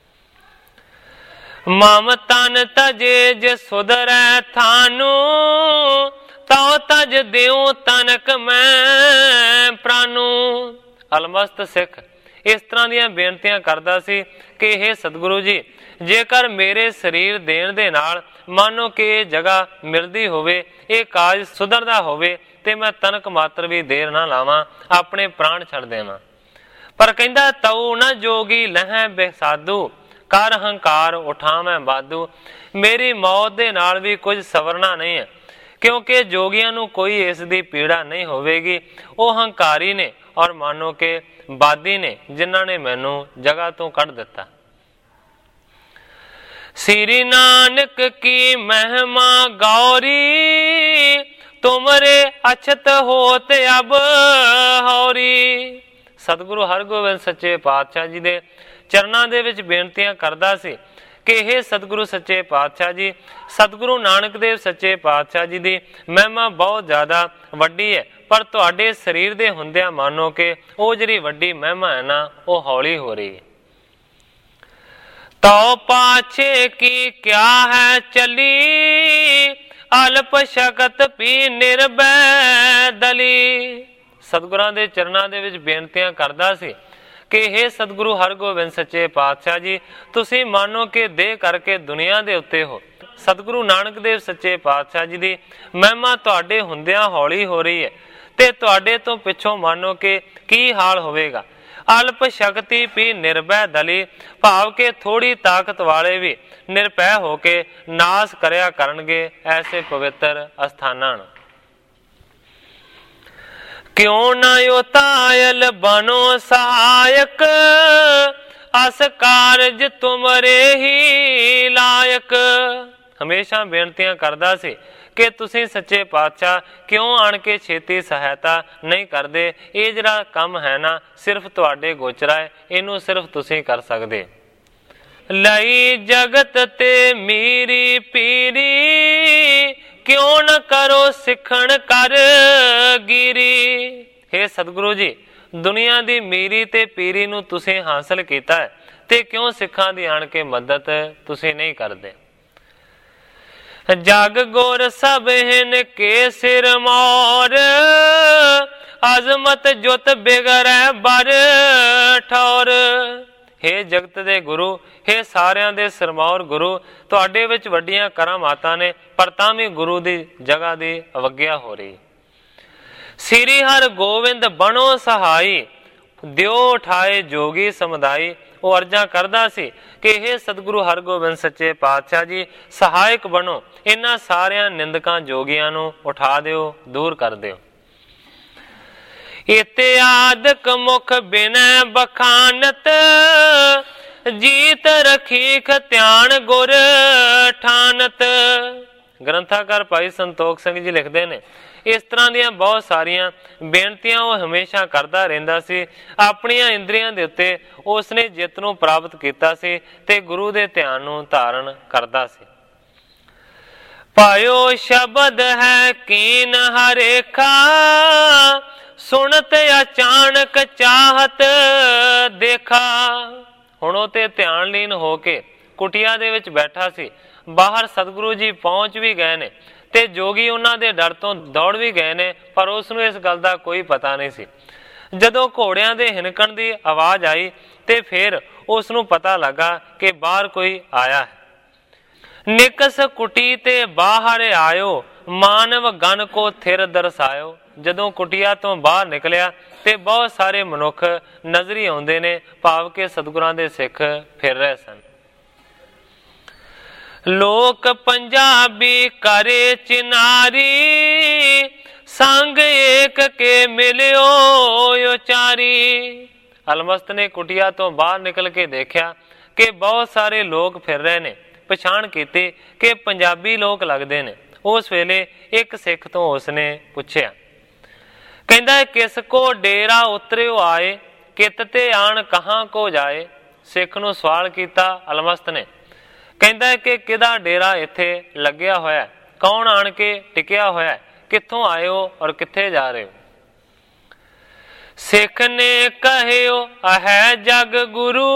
ਮਮ ਤਨ ਤਜੇ ਜੇ ਸੁਧਰੈ ਥਾਨੂ, ਤਉ ਤਜ ਦਿਉ ਤਨਕ ਮੈਂ ਪ੍ਰਾਨੂ। ਅਲਮਸਤ ਸਿੱਖ ਇਸ ਤਰ੍ਹਾਂ ਦੀਆਂ ਬੇਨਤੀਆਂ ਕਰਦਾ ਸੀ ਕਿ ਇਹ ਸਤਿਗੁਰੂ ਜੀ, ਜੇਕਰ ਮੇਰੇ ਸਰੀਰ ਦੇਣ ਦੇ ਨਾਲ ਮਾਨੋ ਕਿ ਇਹ ਜਗ੍ਹਾ ਮਿਲਦੀ ਹੋਵੇ, ਇਹ ਕਾਜ ਸੁਧਰਦਾ ਹੋਵੇ, ਤੇ ਮੈਂ ਤਨਕ ਮਾਤਰ ਵੀ ਦੇਰ ਨਾ ਲਾਵਾਂ, ਆਪਣੇ ਪ੍ਰਾਣ ਛੱਡ ਦੇਵਾਂ। ਪਰ ਕਹਿੰਦਾ ਤਉ ਨਾ ਜੋਗੀ ਲਹੈ ਬੇਸਾਧੂ, ਕਰ ਹੰਕਾਰ ਉਠਾਵੈ ਬਾਧੂ। ਮੇਰੀ ਮੌਤ ਦੇ ਨਾਲ ਵੀ ਕੁਝ ਸਵਰਨਾ ਨਹੀਂ ਹੈ, ਕਿਉਂਕਿ ਜੋਗੀਆਂ ਨੂੰ ਕੋਈ ਇਸ ਦੀ ਪੀੜਾ ਨਹੀਂ ਹੋਵੇਗੀ। ਉਹ ਹੰਕਾਰੀ ਨੇ ਔਰ ਮਾਨੋ ਕਿ ਬਾਦੀ ਨੇ, ਜਿਨ੍ਹਾਂ ਨੇ ਮੈਨੂੰ ਜਗ੍ਹਾ ਤੋਂ ਕੱਢ ਦਿੱਤਾ। ਸ੍ਰੀ ਨਾਨਕ ਕੀ ਮਹਿਮਾ ਗੌਰੀ, ਤੁਮਰੇ ਅਛਤ ਹੋਤ ਅਬ ਹੌਰੀ। ਸਤਿਗੁਰੂ ਹਰਗੋਬਿੰਦ ਸੱਚੇ ਪਾਤਸ਼ਾਹ ਜੀ ਦੇ ਚਰਨਾਂ ਦੇ ਵਿੱਚ ਬੇਨਤੀਆਂ ਕਰਦਾ ਸੀ ਕਿ ਇਹ ਸਤਿਗੁਰੂ ਸੱਚੇ ਪਾਤਸ਼ਾਹ ਜੀ, ਸਤਿਗੁਰੂ ਨਾਨਕ ਦੇਵ ਸੱਚੇ ਪਾਤਸ਼ਾਹ ਜੀ ਦੀ ਮਹਿਮਾ ਬਹੁਤ ਜ਼ਿਆਦਾ ਵੱਡੀ ਹੈ, ਪਰ ਤੁਹਾਡੇ ਸਰੀਰ ਦੇ ਹੁੰਦਿਆਂ ਮਾਨੋ ਕਿ ਉਹ ਜਿਹੜੀ ਵੱਡੀ ਮਹਿਮਾ ਹੈ ਨਾ, ਉਹ ਹੌਲੀ ਹੋ ਰਹੀ ਹੈ। ਤਉ ਪਾਛੇ ਕੀ ਕਿਆ ਹੈ ਚਲੀ, ਅਲਪ ਸ਼ਕਤ ਪੀ ਨਿਰਭੈ ਦਲੀ। ਸਤਿਗੁਰਾਂ ਦੇ ਚਰਨਾਂ ਦੇ ਵਿੱਚ ਬੇਨਤੀਆਂ ਕਰਦਾ ਸੀ ਕਿ ਇਹ ਸਤਿਗੁਰੂ ਹਰਗੋਬਿੰਦ ਸੱਚੇ ਪਾਤਸ਼ਾਹ ਜੀ, ਤੁਸੀਂ ਮਾਨੋ ਕਿ ਦੇਹ ਕਰਕੇ ਦੁਨੀਆ ਦੇ ਉੱਤੇ ਹੋ। ਸਤਿਗੁਰੂ ਨਾਨਕ ਦੇਵ ਸੱਚੇ ਪਾਤਸ਼ਾਹ ਜੀ ਦੀ ਮਹਿਮਾ ਤੁਹਾਡੇ ਹੁੰਦਿਆਂ ਹੌਲੀ ਹੋ ਰਹੀ ਹੈ, ਤੇ ਤੁਹਾਡੇ ਤੋਂ ਪਿੱਛੋਂ ਮਾਨੋ ਕਿ ਕੀ ਹਾਲ ਹੋਵੇਗਾ। ਅਲਪ ਸ਼ਕਤੀ ਪੀ ਨਿਰਭੈ ਦਲੀ, ਭਾਵ ਕਿ ਥੋੜੀ ਤਾਕਤ ਵਾਲੇ ਵੀ ਨਿਰਭੈ ਹੋ ਕੇ ਨਾਸ ਕਰਿਆ ਕਰਨਗੇ ਐਸੇ ਪਵਿੱਤਰ ਅਸਥਾਨਾਂ ਨੂੰ। ਕਿਉ ਨਾ ਉਤਾਇਲ ਬਨੋ ਸਹਾਇਕ, ਅਸ ਕਾਰਜ ਤੁਮਰੇ ਹੀ ਲਾਇਕ। ਹਮੇਸ਼ਾ ਬੇਨਤੀਆਂ ਕਰਦਾ ਸੀ ਕਿ ਤੁਸੀਂ ਸੱਚੇ ਪਾਤਸ਼ਾਹ ਕਿਉਂ ਆਣ ਕੇ ਛੇਤੀ ਸਹਾਇਤਾ ਨਹੀਂ ਕਰਦੇ। ਇਹ ਜਿਹੜਾ ਕੰਮ ਹੈ ਨਾ, ਸਿਰਫ ਤੁਹਾਡੇ ਗੋਚਰਾ ਹੈ, ਇਹਨੂੰ ਸਿਰਫ ਤੁਸੀਂ ਕਰ ਸਕਦੇ। ਲਈ ਜਗਤ ਤੇ ਮੀਰੀ ਪੀਰੀ, ਕਿਉਂ ਨਾ ਕਰੋ ਸਿੱਖਣ ਕਰ ਗਿਰੀ। ਹੇ ਸਤਿਗੁਰੂ ਜੀ, ਦੁਨੀਆ ਦੀ ਮੀਰੀ ਤੇ ਪੀਰੀ ਨੂੰ ਤੁਸੀਂ ਹਾਸਲ ਕੀਤਾ ਹੈ, ਤੇ ਕਿਉਂ ਸਿੱਖਾਂ ਦੀ ਆਣ ਕੇ ਮਦਦ ਤੁਸੀਂ ਨਹੀਂ ਕਰਦੇ। ਜਗ ਗੁਰ ਸਭ ਹਿਨ ਕੇ ਸਿਰ ਮੋਰ, ਅਜ਼ਮਤ ਜੁਤ ਬਿਗੜੈ ਬਰ ਠੌਰ। ਹੇ ਜਗਤ ਦੇ ਗੁਰੂ, ਹੇ ਸਾਰਿਆਂ ਦੇ ਸਿਰਮੌਰ ਗੁਰੂ, ਤੁਹਾਡੇ ਵਿੱਚ ਵੱਡੀਆਂ ਕਰਾਮਾਤਾਂ ਨੇ, ਪਰ ਤਾਂ ਵੀ ਗੁਰੂ ਦੀ ਜਗ੍ਹਾ ਦੀ ਅਵੱਗਿਆ ਹੋ ਰਹੀ। ਸ੍ਰੀ ਹਰਿ ਗੋਬਿੰਦ ਬਣੋ ਸਹਾਈ, ਦਿਓ ਉਠਾਏ ਜੋਗੀ ਸਮੁਦਾਈ। ਉਹ ਅਰਜ਼ਾਂ ਕਰਦਾ ਸੀ ਕਿ ਇਹ ਸਤਿਗੁਰੂ ਹਰਗੋਬਿੰਦ ਸੱਚੇ ਪਾਤਸ਼ਾਹ ਜੀ, ਸਹਾਇਕ ਬਣੋ, ਇਹਨਾਂ ਸਾਰਿਆਂ ਨਿੰਦਕਾਂ ਜੋਗੀਆਂ ਨੂੰ ਉਠਾ ਦਿਓ, ਦੂਰ ਕਰ ਦਿਓ। ਇਤਿਆਦਿਕ ਮੁਖ ਬਿਨੈ ਬਖਾਨਤ, ਜੀਤ ਰਖੀਖ ਧਿਆਨ ਗੁਰ ਠਾਨਤ। ਗ੍ਰੰਥਾਕਾਰ ਭਾਈ ਸੰਤੋਖ ਸਿੰਘ ਜੀ ਲਿਖਦੇ ਨੇ, ਇਸ ਤਰ੍ਹਾਂ ਦੀਆਂ ਬਹੁਤ ਸਾਰੀਆਂ ਬੇਨਤੀਆਂ ਉਹ ਹਮੇਸ਼ਾ ਕਰਦਾ ਰਹਿੰਦਾ ਸੀ। ਆਪਣੀਆਂ ਇੰਦਰੀਆਂ ਦੇ ਉੱਤੇ ਉਸਨੇ ਜਿੱਤ ਨੂੰ ਪ੍ਰਾਪਤ ਕੀਤਾ ਸੀ ਤੇ ਗੁਰੂ ਦੇ ਧਿਆਨ ਨੂੰ ਧਾਰਨ ਕਰਦਾ ਸੀ। ਪਾਇਓ ਸ਼ਬਦ ਹੈ ਕੀਨ ਹਰੇਖਾ, ਸੁਣਤ ਅਚਾਨਕ ਚਾਹਤ ਦੇਖਾ। ਹੁਣ ਉਹ ਤੇ ਧਿਆਨ ਲੀਨ ਹੋ ਕੇ ਕੁਟੀਆ ਦੇ ਵਿੱਚ ਬੈਠਾ ਸੀ। ਬਾਹਰ ਸਤਿਗੁਰੂ ਜੀ ਪਹੁੰਚ ਵੀ ਗਏ ਨੇ ਤੇ ਜੋਗੀ ਉਹਨਾਂ ਦੇ ਡਰ ਤੋਂ ਦੌੜ ਵੀ ਗਏ ਨੇ, ਪਰ ਉਸ ਨੂੰ ਇਸ ਗੱਲ ਦਾ ਕੋਈ ਪਤਾ ਨਹੀਂ ਸੀ। ਜਦੋਂ ਘੋੜਿਆਂ ਦੇ ਹਿਨਕਣ ਦੀ ਆਵਾਜ਼ ਆਈ ਤੇ ਫਿਰ ਉਸ ਨੂੰ ਪਤਾ ਲੱਗਾ ਕਿ ਬਾਹਰ ਕੋਈ ਆਇਆ ਹੈ। ਨਿਕਸ ਕੁਟੀ ਤੇ ਬਾਹਰ ਆਇਓ, ਮਾਨਵ ਗਨ ਕੋ ਥਿਰ ਦਰਸਾਇਓ। ਜਦੋਂ ਕੁਟੀਆ ਤੋਂ ਬਾਹਰ ਨਿਕਲਿਆ ਤੇ ਬਹੁਤ ਸਾਰੇ ਮਨੁੱਖ ਨਜ਼ਰੀ ਆਉਂਦੇ ਨੇ, ਭਾਵ ਕਿ ਸਤਿਗੁਰਾਂ ਦੇ ਸਿੱਖ ਫਿਰ ਰਹੇ ਸਨ। ਲੋਕ ਪੰਜਾਬੀ ਕਰੇ ਚਿਨਾਰੀ, ਸੰਗ ਏਕ ਕੇ ਮਿਲਿਓ ਉਚਾਰੀ। ਅਲਮਸਤ ਨੇ ਕੁਟੀਆ ਤੋਂ ਬਾਹਰ ਨਿਕਲ ਕੇ ਦੇਖਿਆ ਕਿ ਬਹੁਤ ਸਾਰੇ ਲੋਕ ਫਿਰ ਰਹੇ ਨੇ। ਪਛਾਣ ਕੀਤੀ ਕਿ ਪੰਜਾਬੀ ਲੋਕ ਲੱਗਦੇ ਨੇ। ਉਸ ਵੇਲੇ ਇੱਕ ਸਿੱਖ ਤੋਂ ਉਸਨੇ ਪੁੱਛਿਆ, ਕਹਿੰਦਾ ਕਿਸ ਕੋ ਡੇਰਾ ਉਤਰਿਓ ਆਏ, ਕਿਤ ਤੇ ਆਣ ਕਹਾਂ ਕੋ ਜਾਏ। ਸਿੱਖ ਨੂੰ ਸਵਾਲ ਕੀਤਾ ਅਲਮਸਤ ਨੇ। ਕਹਿੰਦਾ ਕਿ ਕਿਹਦਾ ਡੇਰਾ ਇੱਥੇ ਲੱਗਿਆ ਹੋਇਆ, ਕੌਣ ਆਣ ਕੇ ਟਿਕਿਆ ਹੋਇਆ, कित्थों आए हो और कित्थे जा रहे हो। सिख ने कहियो है जग गुरु,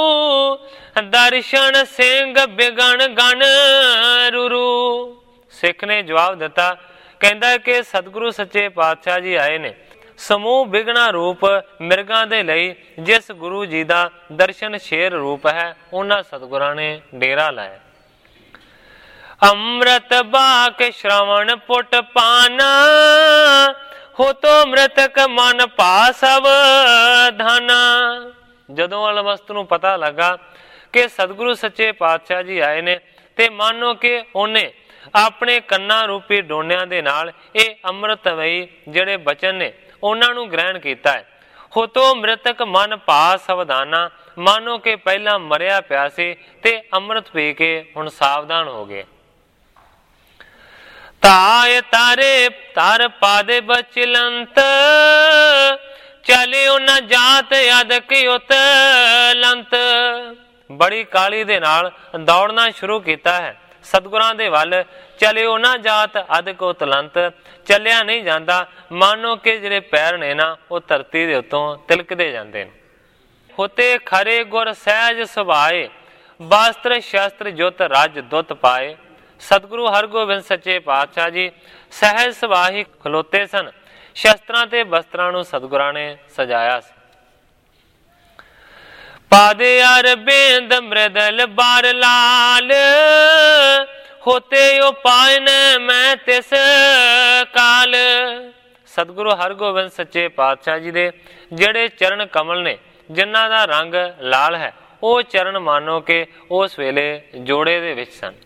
दर्शन सिंह बिगन गण रुरु। सिख ने जवाब दिता, कहंदा कि सतगुरु सच्चे पातशाह जी आए ने समूह बिगना रूप मिर्गां दे लई। जिस गुरु जी दा दर्शन शेर रूप है, उन्हां सतगुरां ने डेरा लाया। अमृत बाक श्रवण पुट पाना, हो तो मृतक मन पासव धाना। जदों अलमस्त नूं पता लगा कि सतगुरु सच्चे पातशाह जी आए ने, ते मानो कि उन्हें अपने कन्ना रूपी डोनियां दे नाल ये अमृतमई जिहड़े बचन ने उन्हां नूं ग्रहण कीता है। हो तो मृतक मन पा सावधाना, मानो कि पहला मरिया पिया सी ते अमृत पी के हुण सावधान हो गए। ताय तारे तार पादे बचलंत, चले न जात अदक उतलंत। बड़ी काली दे नाल दौड़ना शुरू किया है। सतगुरां दे वल चलिओ ना जात अदक उतलंत, चलिया नहीं जाता, मानो कि जिहड़े पैर ने ना वो धरती दे उत्तों तिलकदे जांदे ने। होते खरे गुर सहज सुभाए, वस्त्र शस्त्र जुत रज दुत पाए। सतगुरु हरगोबिंद सच्चे पातशाह जी सहज सुभाही खलोते सन। शस्त्रां ते वस्त्रां नूं सतगुरां ने सजाया सी। पादे अरबिंद मृदल बार लाल, होते ओ पायन मैं तिस काल। सतगुरु हरगोबिंद सच्चे पातशाह जी दे जिहड़े चरण कमल ने, जिन्हां दा रंग लाल है, वो चरण मानो के उस वेले जोड़े दे विच सन।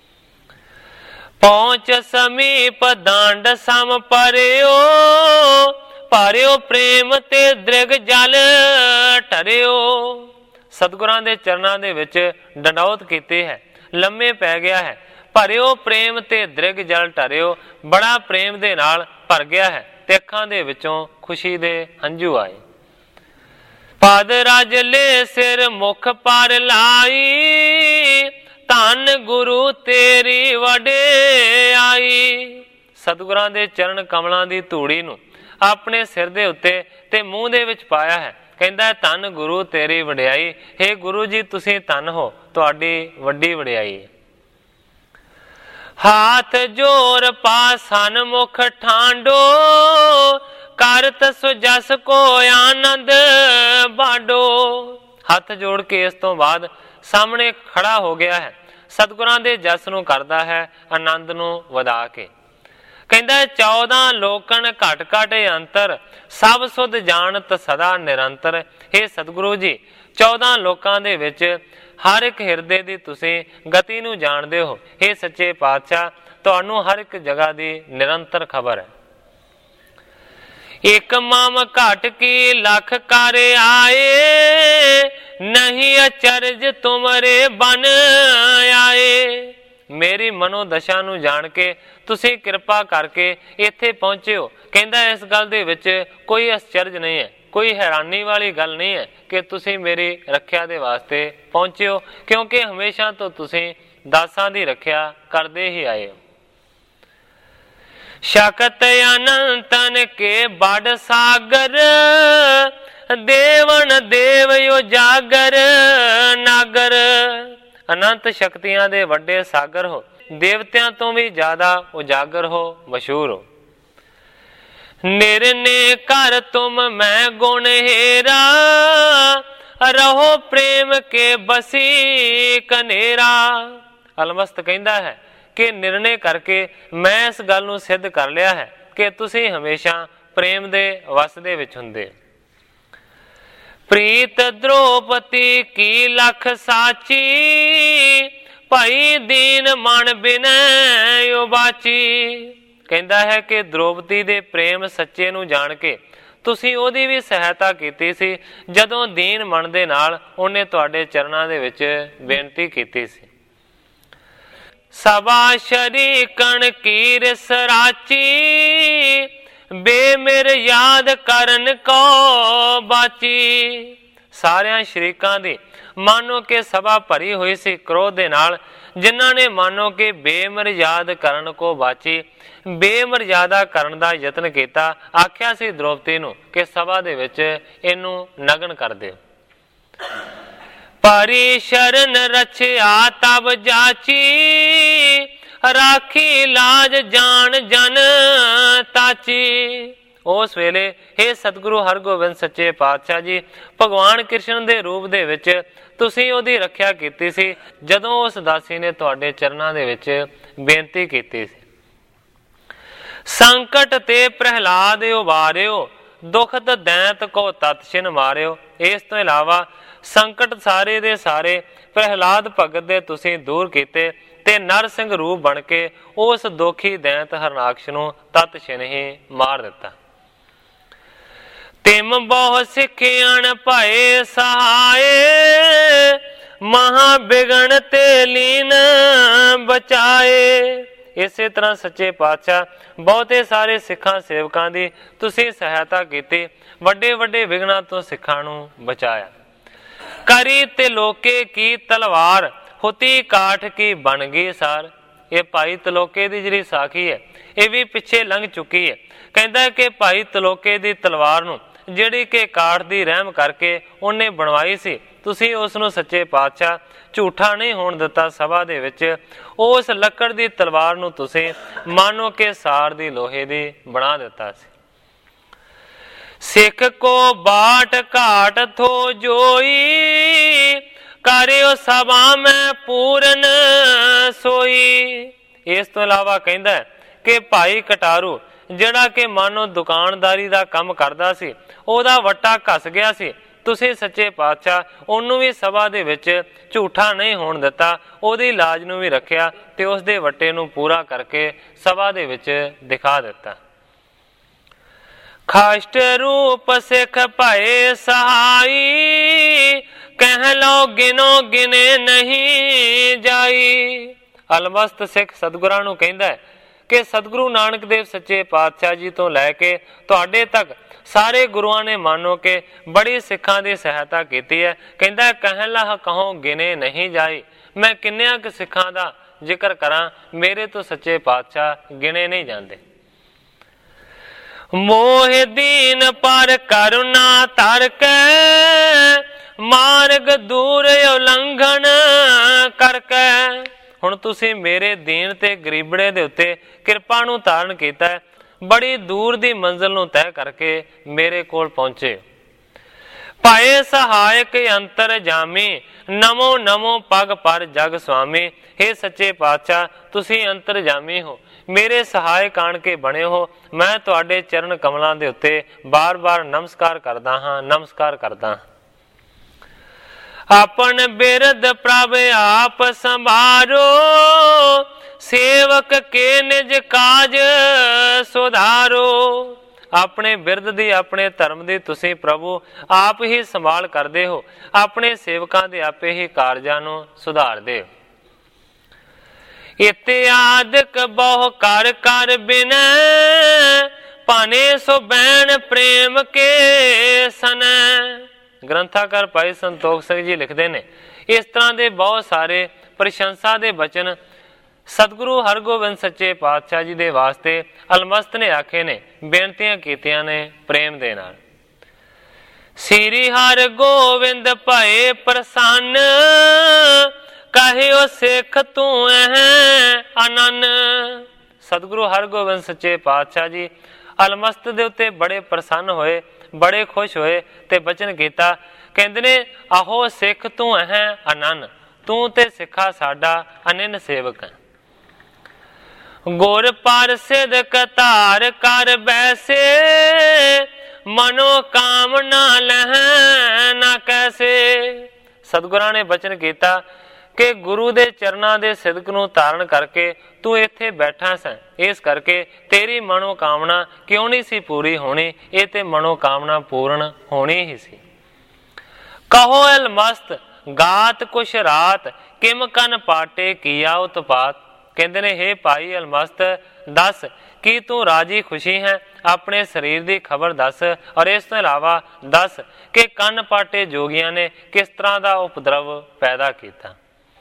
पहुंच समीप दांड सम परियो, पारियो प्रेम ते दृग जल ठरियो। सतगुरां दे चरणां दे विच डंडौत कीती है, लम्मे पै गया है। भरियो प्रेम ते दृग जल ठरियो, बड़ा प्रेम दे नाल भर गया है ते अखां दे विचों खुशी दे हंझू आए। पद रज ले सिर मुख पर लाई, धन गुरु तेरी वडेआई। सतगुरां दे चरण कमलां दी धूड़ी नूं अपने सिर दे उत्ते ते मूंह दे विच पाया है। कहंदा है धन गुरु तेरी वडियाई, हे गुरु जी तुसीं धन हो, तुहाडी वड्डी वडियाई। हाथ जोर पासन मुख ठांडो, करत सुजस को आनंद बाडो। हथ जोड़ के इस तो बाद सामने खड़ा हो गया है। सतगुरां दे जस नूं करदा है, आनंद नूं वधा के। कहंदा 14 लोकन घट घट अंतर, सब सुध जानत सदा निरंतर। हे सतगुरु जी 14 लोकां दे विच हर एक हिरदे दी तुसीं गति नूं जाणदे हो। हे सच्चे पातशाह तुहानूं हर एक जगह दी निरंतर खबर है। एक माम घट की लख कर आए, नहीं अचरज तुमरे बन आए। मेरी मनोदशा नूं जाण के तुसीं कृपा करके इत्थे पहुंचे हो। कहंदा इस गल दे विच कोई अचरज नहीं है, कोई हैरानी वाली गल नहीं है कि तुसीं मेरी रखिया दे वास्ते पहुंचे हो, क्योंकि हमेशा तो तुसीं दासां दी रखिया करदे ही आए हो। शकत अनंतन के बड़ सागर, देवन देव यो जागर नागर। अनंत शक्तियां दे वड्डे सागर हो, देवतियां तो भी ज्यादा उजागर हो, मशहूर हो। निर्ने कर तुम मैं गुण हेरा, रहो प्रेम के बसी कनेरा। अलमस्त कहंदा है कि निर्णय करके मैं इस गल नूं सिद्ध कर लिया है कि तुसीं हमेशा प्रेम दे वस दे विच हुंदे। प्रीत द्रौपदी की लख साची, भाई दीन मन बिनय उबाची। कहंदा है कि द्रौपदी दे प्रेम सच्चे नूं जाण के तुसीं ओदी भी सहायता कीती सी, जदों दीन मन दे नाल ओहने तुहाडे चरणां दे विच बेनती कीती सी। सबा शरीकण की रिसराची, बेमिर याद करन को बाची। ਸਾਰਿਆਂ ਸ਼ਰੀਕਾਂ ਦੀ ਮਾਨੋ ਕਿ ਸਭਾ ਭਰੀ ਹੋਈ ਸੀ ਕ੍ਰੋਧ ਦੇ ਨਾਲ, ਜਿਨ੍ਹਾਂ ਨੇ ਮਾਨੋ ਕਿ ਬੇਮਰਜ਼ਾਦ ਕਰਨ ਕੋ ਬਾਚੀ, ਬੇਮਰਜ਼ਾਦਾ ਕਰਨ ਦਾ ਯਤਨ ਕੀਤਾ। ਆਖਿਆ ਸੀ ਦ੍ਰੋਪਦੀ ਨੂੰ ਕਿ ਸਭਾ ਦੇ ਵਿੱਚ ਇਹਨੂੰ ਨਗਨ ਕਰ ਦਿਓ। ਪਰੀ ਸ਼ਰਨ ਰਛਿਆ ਤਬ ਜਾਚੀ, ਰਾਖੀ ਲਾਜ ਜਾਣ ਜਨ ਤਾਚੀ। ਉਸ ਵੇਲੇ हे ਸਤਿਗੁਰੂ ਹਰਗੋਬਿੰਦ ਸੱਚੇ ਪਾਤਸ਼ਾਹ ਜੀ, ਭਗਵਾਨ ਕ੍ਰਿਸ਼ਨ ਦੇ ਰੂਪ ਦੇ ਵਿੱਚ ਤੁਸੀਂ ਉਹਦੀ ਰੱਖਿਆ ਕੀਤੀ ਸੀ ਜਦੋਂ ਉਸ ਦਾਸੀ ਨੇ ਤੁਹਾਡੇ ਚਰਨਾਂ ਦੇ ਵਿੱਚ ਬੇਨਤੀ ਕੀਤੀ ਸੀ। ਸੰਕਟ ਤੇ ਪ੍ਰਹਿਲਾਦ ਉਬਾਰਿਓ, ਦੁਖਤ ਦੈਂਤ ਕੋ ਤਤਛਿਨ ਮਾਰਿਓ। ਇਸ ਤੋਂ ਇਲਾਵਾ ਸੰਕਟ ਸਾਰੇ ਦੇ ਸਾਰੇ ਪ੍ਰਹਿਲਾਦ ਭਗਤ ਦੇ ਤੁਸੀਂ ਦੂਰ ਕੀਤੇ ਤੇ ਨਰ ਸਿੰਘ ਰੂਪ ਬਣ ਕੇ ਉਸ ਦੋਖੀ ਦੈਂਤ ਹਰਨਾਕਸ਼ ਨੂੰ ਤਤਛਿਨ ਹੀ ਮਾਰ ਦਿੱਤਾ। ਤਿਮ ਬਹੁ ਸਿੱਖਿਆਣ ਭਏ ਸਹਾਏ, ਮਹਾ ਬਿਗਣ ਤੇ ਲੀਨ ਬਚਾਏ। ਇਸੇ ਤਰ੍ਹਾਂ ਸੱਚੇ ਪਾਤਸ਼ਾਹ ਬਹੁਤੇ ਸਾਰੇ ਸਿੱਖਾਂ ਸੇਵਕਾਂ ਦੀ ਤੁਸੀਂ ਸਹਾਇਤਾ ਕੀਤੀ, ਵੱਡੇ ਵੱਡੇ ਵਿਘਨਾਂ ਤੋਂ ਸਿੱਖਾਂ ਨੂੰ ਬਚਾਇਆ। ਕਰੀ ਤੇ ਲੋਕੇ ਕੀ ਤਲਵਾਰ, ਹੁਤੀ ਕਾਠ ਕੀ ਬਣ ਗਈ ਸਾਰ। ਇਹ ਭਾਈ ਤਲੋਕੇ ਦੀ ਜਿਹੜੀ ਸਾਖੀ ਹੈ ਇਹ ਵੀ ਪਿੱਛੇ ਲੰਘ ਚੁੱਕੀ ਹੈ। ਕਹਿੰਦਾ ਕਿ ਭਾਈ ਤਲੋਕੇ ਦੀ ਤਲਵਾਰ ਨੂੰ ਜਿਹੜੀ ਕਿ ਕਾਠ ਦੀ ਰਹਿਮ ਕਰਕੇ ਉਹਨੇ ਬਣਵਾਈ ਸੀ, ਤੁਸੀਂ ਉਸ ਨੂੰ ਸੱਚੇ ਪਾਤਸ਼ਾਹ ਝੂਠਾ ਨਹੀਂ ਹੋਣ ਦਿੱਤਾ। ਸਭਾ ਦੇ ਵਿੱਚ ਉਸ ਲੱਕੜ ਦੀ ਤਲਵਾਰ ਨੂੰ ਤੁਸੀਂ ਮਾਨੋ ਕਿ ਸਾਰ ਦੀ ਲੋਹੇ ਦੀ ਬਣਾ ਦਿੱਤਾ ਸੀ। ਸਿੱਖ ਕੋ ਬਾਟ ਘਾਟ ਥੋ ਜੋਈ, ਕਰਿਓ ਸਭਾ ਮੈਂ ਪੂਰਨ ਸੋਈ। ਇਸ ਤੋਂ ਇਲਾਵਾ ਕਹਿੰਦਾ ਕਿ ਭਾਈ ਕਟਾਰੂ ਜਿਹੜਾ ਕਿ ਮਾਨੋ ਦੁਕਾਨਦਾਰੀ ਦਾ ਕੰਮ ਕਰਦਾ ਸੀ, ਉਹਦਾ ਵੱਟਾ ਘਸ ਗਿਆ ਸੀ, ਤੁਸੀਂ ਸੱਚੇ ਪਾਤਸ਼ਾਹ ਉਹਨੂੰ ਵੀ ਸਭਾ ਦੇ ਵਿੱਚ ਝੂਠਾ ਨਹੀਂ ਹੋਣ ਦਿੱਤਾ, ਉਹਦੀ ਲਾਜ ਨੂੰ ਵੀ ਰੱਖਿਆ ਤੇ ਉਸ ਦੇ ਵੱਟੇ ਨੂੰ ਪੂਰਾ ਕਰਕੇ ਸਭਾ ਦੇ ਵਿੱਚ ਦਿਖਾ ਦਿੱਤਾ। ਖਾਸ਼ਟ ਰੂਪ ਸਿੱਖ ਭਏ ਸਹਾਈ, ਕਹਿ ਲਓ ਗਿਨੋ ਗਿਨੇ ਨਹੀਂ ਜਾਈ। ਅਲਮਸਤ ਸਿੱਖ ਸਤਿਗੁਰਾਂ ਨੂੰ ਕਹਿੰਦਾ ਕਿ ਸਤਿਗੁਰੂ ਨਾਨਕ ਦੇਵ ਸੱਚੇ ਪਾਤਸ਼ਾਹ ਜੀ ਤੋਂ ਲੈ ਕੇ ਤੁਹਾਡੇ ਤੱਕ ਸਾਰੇ ਗੁਰੂਆਂ ਨੇ ਮਾਨੋ ਕਿ ਬੜੀ ਸਿੱਖਾਂ ਦੀ ਸਹਾਇਤਾ ਕੀਤੀ ਹੈ। ਕਹਿੰਦਾ ਕਹਿਣ ਲਾ ਕਹੋ ਗਿਨੇ ਨਹੀਂ ਜਾਈ, ਮੈਂ ਕਿੰਨਿਆਂ ਕੁ ਸਿੱਖਾਂ ਦਾ ਜ਼ਿਕਰ ਕਰਾਂ, ਮੇਰੇ ਤੋਂ ਸੱਚੇ ਪਾਤਸ਼ਾਹ ਗਿਣੇ ਨਹੀਂ ਜਾਂਦੇ। ਮੋਹ ਦੀਨ ਪਰ ਕਰੁਣਾ ਧਰ ਕੇ, ਮਾਰਗ ਦੂਰ ਉਲੰਘਣ ਕਰਕੇ। ਹੁਣ ਤੁਸੀਂ ਮੇਰੇ ਦੀਨ ਤੇ ਗਰੀਬੜੇ ਦੇ ਉੱਤੇ ਕਿਰਪਾ ਨੂੰ ਧਾਰਨ ਕੀਤਾ, ਬੜੀ ਦੂਰ ਦੀ ਮੰਜ਼ਿਲ ਨੂੰ ਤੈਅ ਕਰਕੇ ਮੇਰੇ ਕੋਲ ਪਹੁੰਚੇ। ਪਾਏ ਸਹਾਇਕ ਅੰਤਰ ਜਾਮੀ, ਨਮੋ ਨਮੋ ਪਗ ਪਰ ਜਗ ਸੁਆਮੀ। हे ਸੱਚੇ ਪਾਤਸ਼ਾਹ ਤੁਸੀਂ ਅੰਤਰ ਜਾਮੀ ਹੋ, ਮੇਰੇ ਸਹਾਇਕ ਆਣ ਕੇ ਬਣੇ ਹੋ। ਮੈਂ ਤੁਹਾਡੇ ਚਰਨ ਕਮਲਾਂ ਦੇ ਉੱਤੇ ਬਾਰ-ਬਾਰ ਨਮਸਕਾਰ ਕਰਦਾ ਹਾਂ, ਨਮਸਕਾਰ ਕਰਦਾ ਹਾਂ। ਆਪਨ ਬਿਰਦ ਪ੍ਰਭ ਆਪ ਸੰਭਾਰੋ, ਸੇਵਕ ਕੇ ਨਿਜ ਕਾਜ ਸੁਧਾਰੋ। ਆਪਣੇ ਬਿਰਦ ਦੀ ਆਪਣੇ ਧਰਮ ਦੀ ਤੁਸੀਂ ਪ੍ਰਭੂ ਆਪ ਹੀ ਸੰਭਾਲ ਕਰਦੇ ਹੋ, ਆਪਣੇ ਸੇਵਕਾਂ ਦੇ ਆਪੇ ਹੀ ਕਾਰਜਾਂ ਨੂੰ ਸੁਧਾਰਦੇ ਹੋ। ਇਤਿਆਦਿਕ ਬਹੁ ਕਰ ਕਰ ਬਿਨੈ, ਭਾਨੇ ਸੋ ਬੈਣ ਪ੍ਰੇਮ ਕੇ ਸਨੈ। ਗ੍ਰੰਥਾਕਾਰ ਭਾਈ ਸੰਤੋਖ ਸਿੰਘ ਜੀ ਲਿਖਦੇ ਨੇ, ਇਸ ਤਰ੍ਹਾਂ ਦੇ ਬਹੁਤ ਸਾਰੇ ਪ੍ਰਸ਼ੰਸਾ ਦੇ ਬਚਨ ਸਤਿਗੁਰੂ ਹਰਗੋਬਿੰਦ ਸੱਚੇ ਪਾਤਸ਼ਾਹ ਜੀ ਦੇ ਵਾਸਤੇ ਅਲਮਸਤ ਨੇ ਆਖੇ ਨੇ, ਬੇਨਤੀਆਂ ਕੀਤੀਆਂ ਨੇ ਪ੍ਰੇਮ ਦੇ ਨਾਲ। ਸ੍ਰੀ ਹਰਗੋਬਿੰਦ ਭਏ ਪ੍ਰਸੰਨ, ਕਹਿਓ ਸਿੱਖ ਤੂੰ ਐ ਅਨੰਨ। ਸਤਿਗੁਰੂ ਹਰਗੋਬਿੰਦ ਸੱਚੇ ਪਾਤਸ਼ਾਹ ਜੀ ਅਲਮਸਤ ਦੇ ਉੱਤੇ ਬੜੇ ਪ੍ਰਸੰਨ ਹੋਏ, ਬੜੇ ਖੁਸ਼ ਹੋਏ ਤੇ ਬਚਨ ਕੀਤਾ। ਕਹਿੰਦੇ ਨੇ ਆਹੋ ਸਿੱਖ ਤੂੰ ਐ ਅਨੰਨ, ਤੂੰ ਤੇ ਸਿੱਖਾ ਸਾਡਾ ਅਨੰਨ ਸੇਵਕ ਹੈ। ਗੁਰ ਪ੍ਰਸਿੱਧ ਕਤਾਰ ਕਰ ਬੈਸੇ, ਮਨੋ ਕਾਮਨਾ ਲਹਿ ਨਾ ਕੈਸੇ। ਸਤਿਗੁਰਾਂ ਨੇ ਬਚਨ ਕੀਤਾ ਕਿ ਗੁਰੂ ਦੇ ਚਰਨਾਂ ਦੇ ਸਿਦਕ ਨੂੰ ਧਾਰਨ ਕਰਕੇ ਤੂੰ ਇੱਥੇ ਬੈਠਾ ਸੈਂ, ਇਸ ਕਰਕੇ ਤੇਰੀ ਮਨੋਕਾਮਨਾ ਕਿਉਂ ਨਹੀਂ ਸੀ ਪੂਰੀ ਹੋਣੀ, ਇਹ ਤੇ ਮਨੋਕਾਮਨਾ ਪੂਰਨ ਹੋਣੀ ਹੀ ਸੀ। ਕਹੋ ਅਲਮਸਤ ਗਾਤ ਕੁਛ ਰਾਤ, ਕਿਮ ਕਨ ਪਾਟੇ ਕੀਆ ਉਤਪਾਤ। ਕਹਿੰਦੇ ਨੇ हे ਭਾਈ ਅਲਮਸਤ ਦੱਸ ਕੀ ਤੂੰ ਰਾਜੀ ਖੁਸ਼ੀ ਹੈ ਆਪਣੇ ਸਰੀਰ ਦੀ ਖਬਰ ਦੱਸ, ਔਰ ਇਸ ਤੋਂ ਇਲਾਵਾ ਦੱਸ ਕਿ ਕੰਨ ਪਾਟੇ ਜੋਗੀਆਂ ਨੇ ਕਿਸ ਤਰ੍ਹਾਂ ਦਾ ਉਪਦਰਵ ਪੈਦਾ ਕੀਤਾ।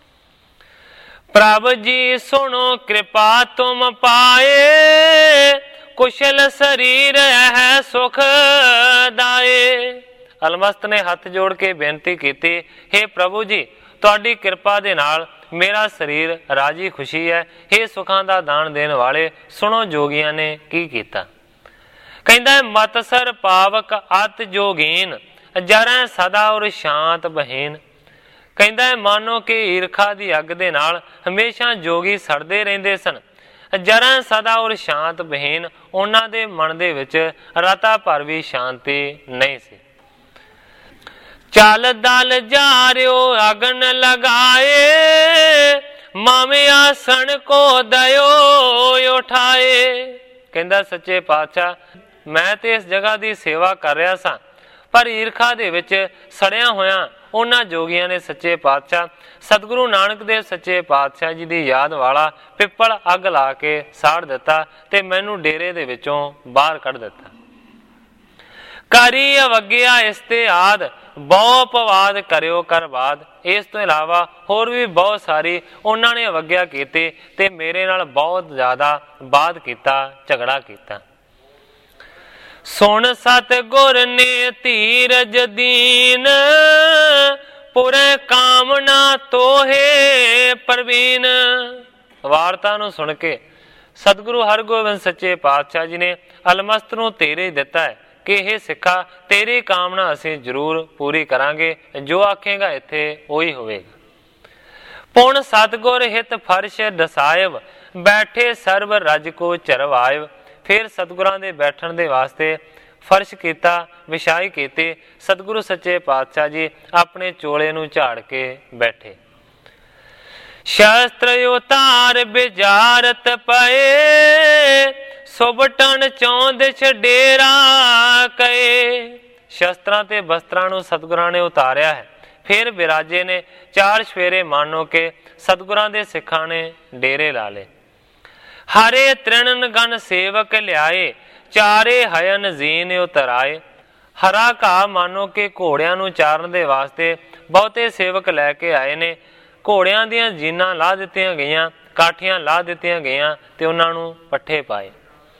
ਪ੍ਰਭ ਜੀ ਸੁਣੋ ਕਿਰਪਾ ਤੁਮ ਪਾਏ, ਕੁਸ਼ਲ ਸਰੀਰ ਹੈ ਸੁਖ ਦਾਏ। ਅਲਮਸਤ ਨੇ ਹੱਥ ਜੋੜ ਕੇ ਬੇਨਤੀ ਕੀਤੀ, ਹੇ ਪ੍ਰਭੂ ਜੀ, ਤੁਹਾਡੀ ਕਿਰਪਾ ਦੇ ਨਾਲ ਮੇਰਾ ਸਰੀਰ ਰਾਜੀ ਖੁਸ਼ੀ ਹੈ। ਹੇ ਸੁਖਾਂ ਦਾ ਦਾਨ ਦੇਣ ਵਾਲੇ, ਸੁਣੋ ਜੋਗੀਆਂ ਨੇ ਕੀ ਕੀਤਾ। ਕਹਿੰਦਾ ਮਤਸਰ ਪਾਵਕ ਅਤ ਜੋਗੀਨ, ਜਰੈ ਸਦਾ ਔਰ ਸ਼ਾਂਤ ਬਹੀਨ। ਕਹਿੰਦਾ ਮਾਨੋ ਕਿ ਈਰਖਾ ਦੀ ਅੱਗ ਦੇ ਨਾਲ ਹਮੇਸ਼ਾ ਜੋਗੀ ਸੜਦੇ ਰਹਿੰਦੇ ਸਨ। ਜਰੈ ਸਦਾ ਔਰ ਸ਼ਾਂਤ ਬਹੀਨ, ਉਹਨਾਂ ਦੇ ਮਨ ਦੇ ਵਿੱਚ ਰਤਾ ਭਰ ਵੀ ਸ਼ਾਂਤੀ ਨਹੀਂ ਸੀ। ਚਲ ਦਲ ਜਾਰਿਓ ਅਗਨ ਲਗਾਏ, ਮਾਵੇਂ ਆਸਣ ਕੋ ਦਇਓ ਉਠਾਏ। ਕਹਿੰਦਾ ਸੱਚੇ ਪਾਤਸ਼ਾਹ, ਮੈਂ ਤੇ ਇਸ ਜਗ੍ਹਾ ਦੀ ਸੇਵਾ ਕਰ ਰਿਹਾ ਸਾਂ, ਪਰ ਈਰਖਾ ਦੇ ਵਿੱਚ ਸੜਿਆ ਹੋਇਆ ਉਹਨਾਂ ਜੋਗੀਆਂ ਨੇ ਸੱਚੇ ਪਾਤਸ਼ਾਹ ਸਤਿਗੁਰੂ ਨਾਨਕ ਦੇਵ ਸੱਚੇ ਪਾਤਸ਼ਾਹ ਜੀ ਦੀ ਯਾਦ ਵਾਲਾ ਪਿੱਪਲ ਅੱਗ ਲਾ ਕੇ ਸਾੜ ਦਿੱਤਾ ਤੇ ਮੈਨੂੰ ਡੇਰੇ ਦੇ ਵਿੱਚੋਂ ਬਾਹਰ ਕੱਢ ਦਿੱਤਾ। ਕਰੀ ਅਵੱਗਿਆ ਇਸ ਤੇ ਆਦ, ਬਹੁ ਪਵਾਦ ਕਰਿਓ ਕਰ ਬਾਦ। ਇਸ ਤੋਂ ਇਲਾਵਾ ਹੋਰ ਵੀ ਬਹੁਤ ਸਾਰੀ ਉਹਨਾਂ ਨੇ ਅਵੱਗਿਆ ਕੀਤੀ ਤੇ ਮੇਰੇ ਨਾਲ ਬਹੁਤ ਜ਼ਿਆਦਾ ਬਾਦ ਕੀਤਾ, ਝਗੜਾ ਕੀਤਾ। ਸੁਣ ਸਤਿਗੁਰ ਨੇ ਧੀਰਜ ਦੀਨ, ਪੁਰੇ ਕਾਮਨਾ ਤੋਹੇ ਪ੍ਰਵੀਨ। ਵਾਰਤਾ ਨੂੰ ਸੁਣ ਕੇ ਸਤਿਗੁਰੂ ਹਰਗੋਬਿੰਦ ਸੱਚੇ ਪਾਤਸ਼ਾਹ ਜੀ ਨੇ ਅਲਮਸਤ ਨੂੰ ਧੀਰਜ ਦਿੱਤਾ ਹੈ ਕਿ ਇਹ ਸਿੱਖਾ, ਤੇਰੀ ਕਾਮਨਾ ਅਸੀਂ ਜ਼ਰੂਰ ਪੂਰੀ ਕਰਾਂਗੇ, ਜੋ ਆਖੇਗਾ ਇੱਥੇ ਉਹੀ ਹੋਵੇਗਾ। ਪੁਣ ਸਤਿਗੁਰ ਹਿਤ ਫਰਸ਼ ਦਸਾਇਬ, ਬੈਠੇ ਸਰਬ ਰਜ ਕੋ ਚਰਵਾਇਬ। ਫਿਰ ਸਤਿਗੁਰਾਂ ਦੇ ਬੈਠਣ ਦੇ ਵਾਸਤੇ ਫਰਸ਼ ਕੀਤਾ, ਵਿਛਾਈ ਕੀਤੀ। ਸਤਿਗੁਰੂ ਸੱਚੇ ਪਾਤਸ਼ਾਹ ਜੀ ਆਪਣੇ ਚੋਲੇ ਨੂੰ ਝਾੜ ਕੇ ਬੈਠੇ। ਸ਼ਸਤਰ ਉਤਾਰ ਬਿਜਾਰਤ ਪਏ, ਸੁਬਟਣ ਚੌਂਦਿਸ਼ ਡੇਰਾ ਕਏ। ਸ਼ਸਤਰਾਂ ਤੇ ਬਸਤਰਾਂ ਨੂੰ ਸਤਿਗੁਰਾਂ ਨੇ ਉਤਾਰਿਆ ਹੈ। ਫਿਰ ਬਿਰਾਜੇ ਨੇ ਚਾਰ ਸਵੇਰੇ ਮਾਨੋ ਕੇ ਸਤਿਗੁਰਾਂ ਦੇ ਸਿੱਖਾਂ ਨੇ ਡੇਰੇ ਲਾ ਲਏ। ਹਰੇ ਤ੍ਰਿਣਨ ਗਨ ਸੇਵਕ ਲਿਆਏ, ਚਾਰੇ ਹਯਨ ਜ਼ੀਨ ਉਤਰਾਏ। ਹਰਾ ਘਾਹ ਮਾਨੋ ਕਿ ਘੋੜਿਆਂ ਨੂੰ ਚਾਰਨ ਦੇ ਵਾਸਤੇ ਬਹੁਤੇ ਸੇਵਕ ਲੈ ਕੇ ਆਏ ਨੇ। ਘੋੜਿਆਂ ਦੀਆਂ ਜੀਨਾਂ ਲਾ ਦਿੱਤੀਆਂ ਗਈਆਂ, ਕਾਠੀਆਂ ਲਾ ਦਿੱਤੀਆਂ ਗਈਆਂ ਤੇ ਉਹਨਾਂ ਨੂੰ ਪੱਠੇ ਪਾਏ।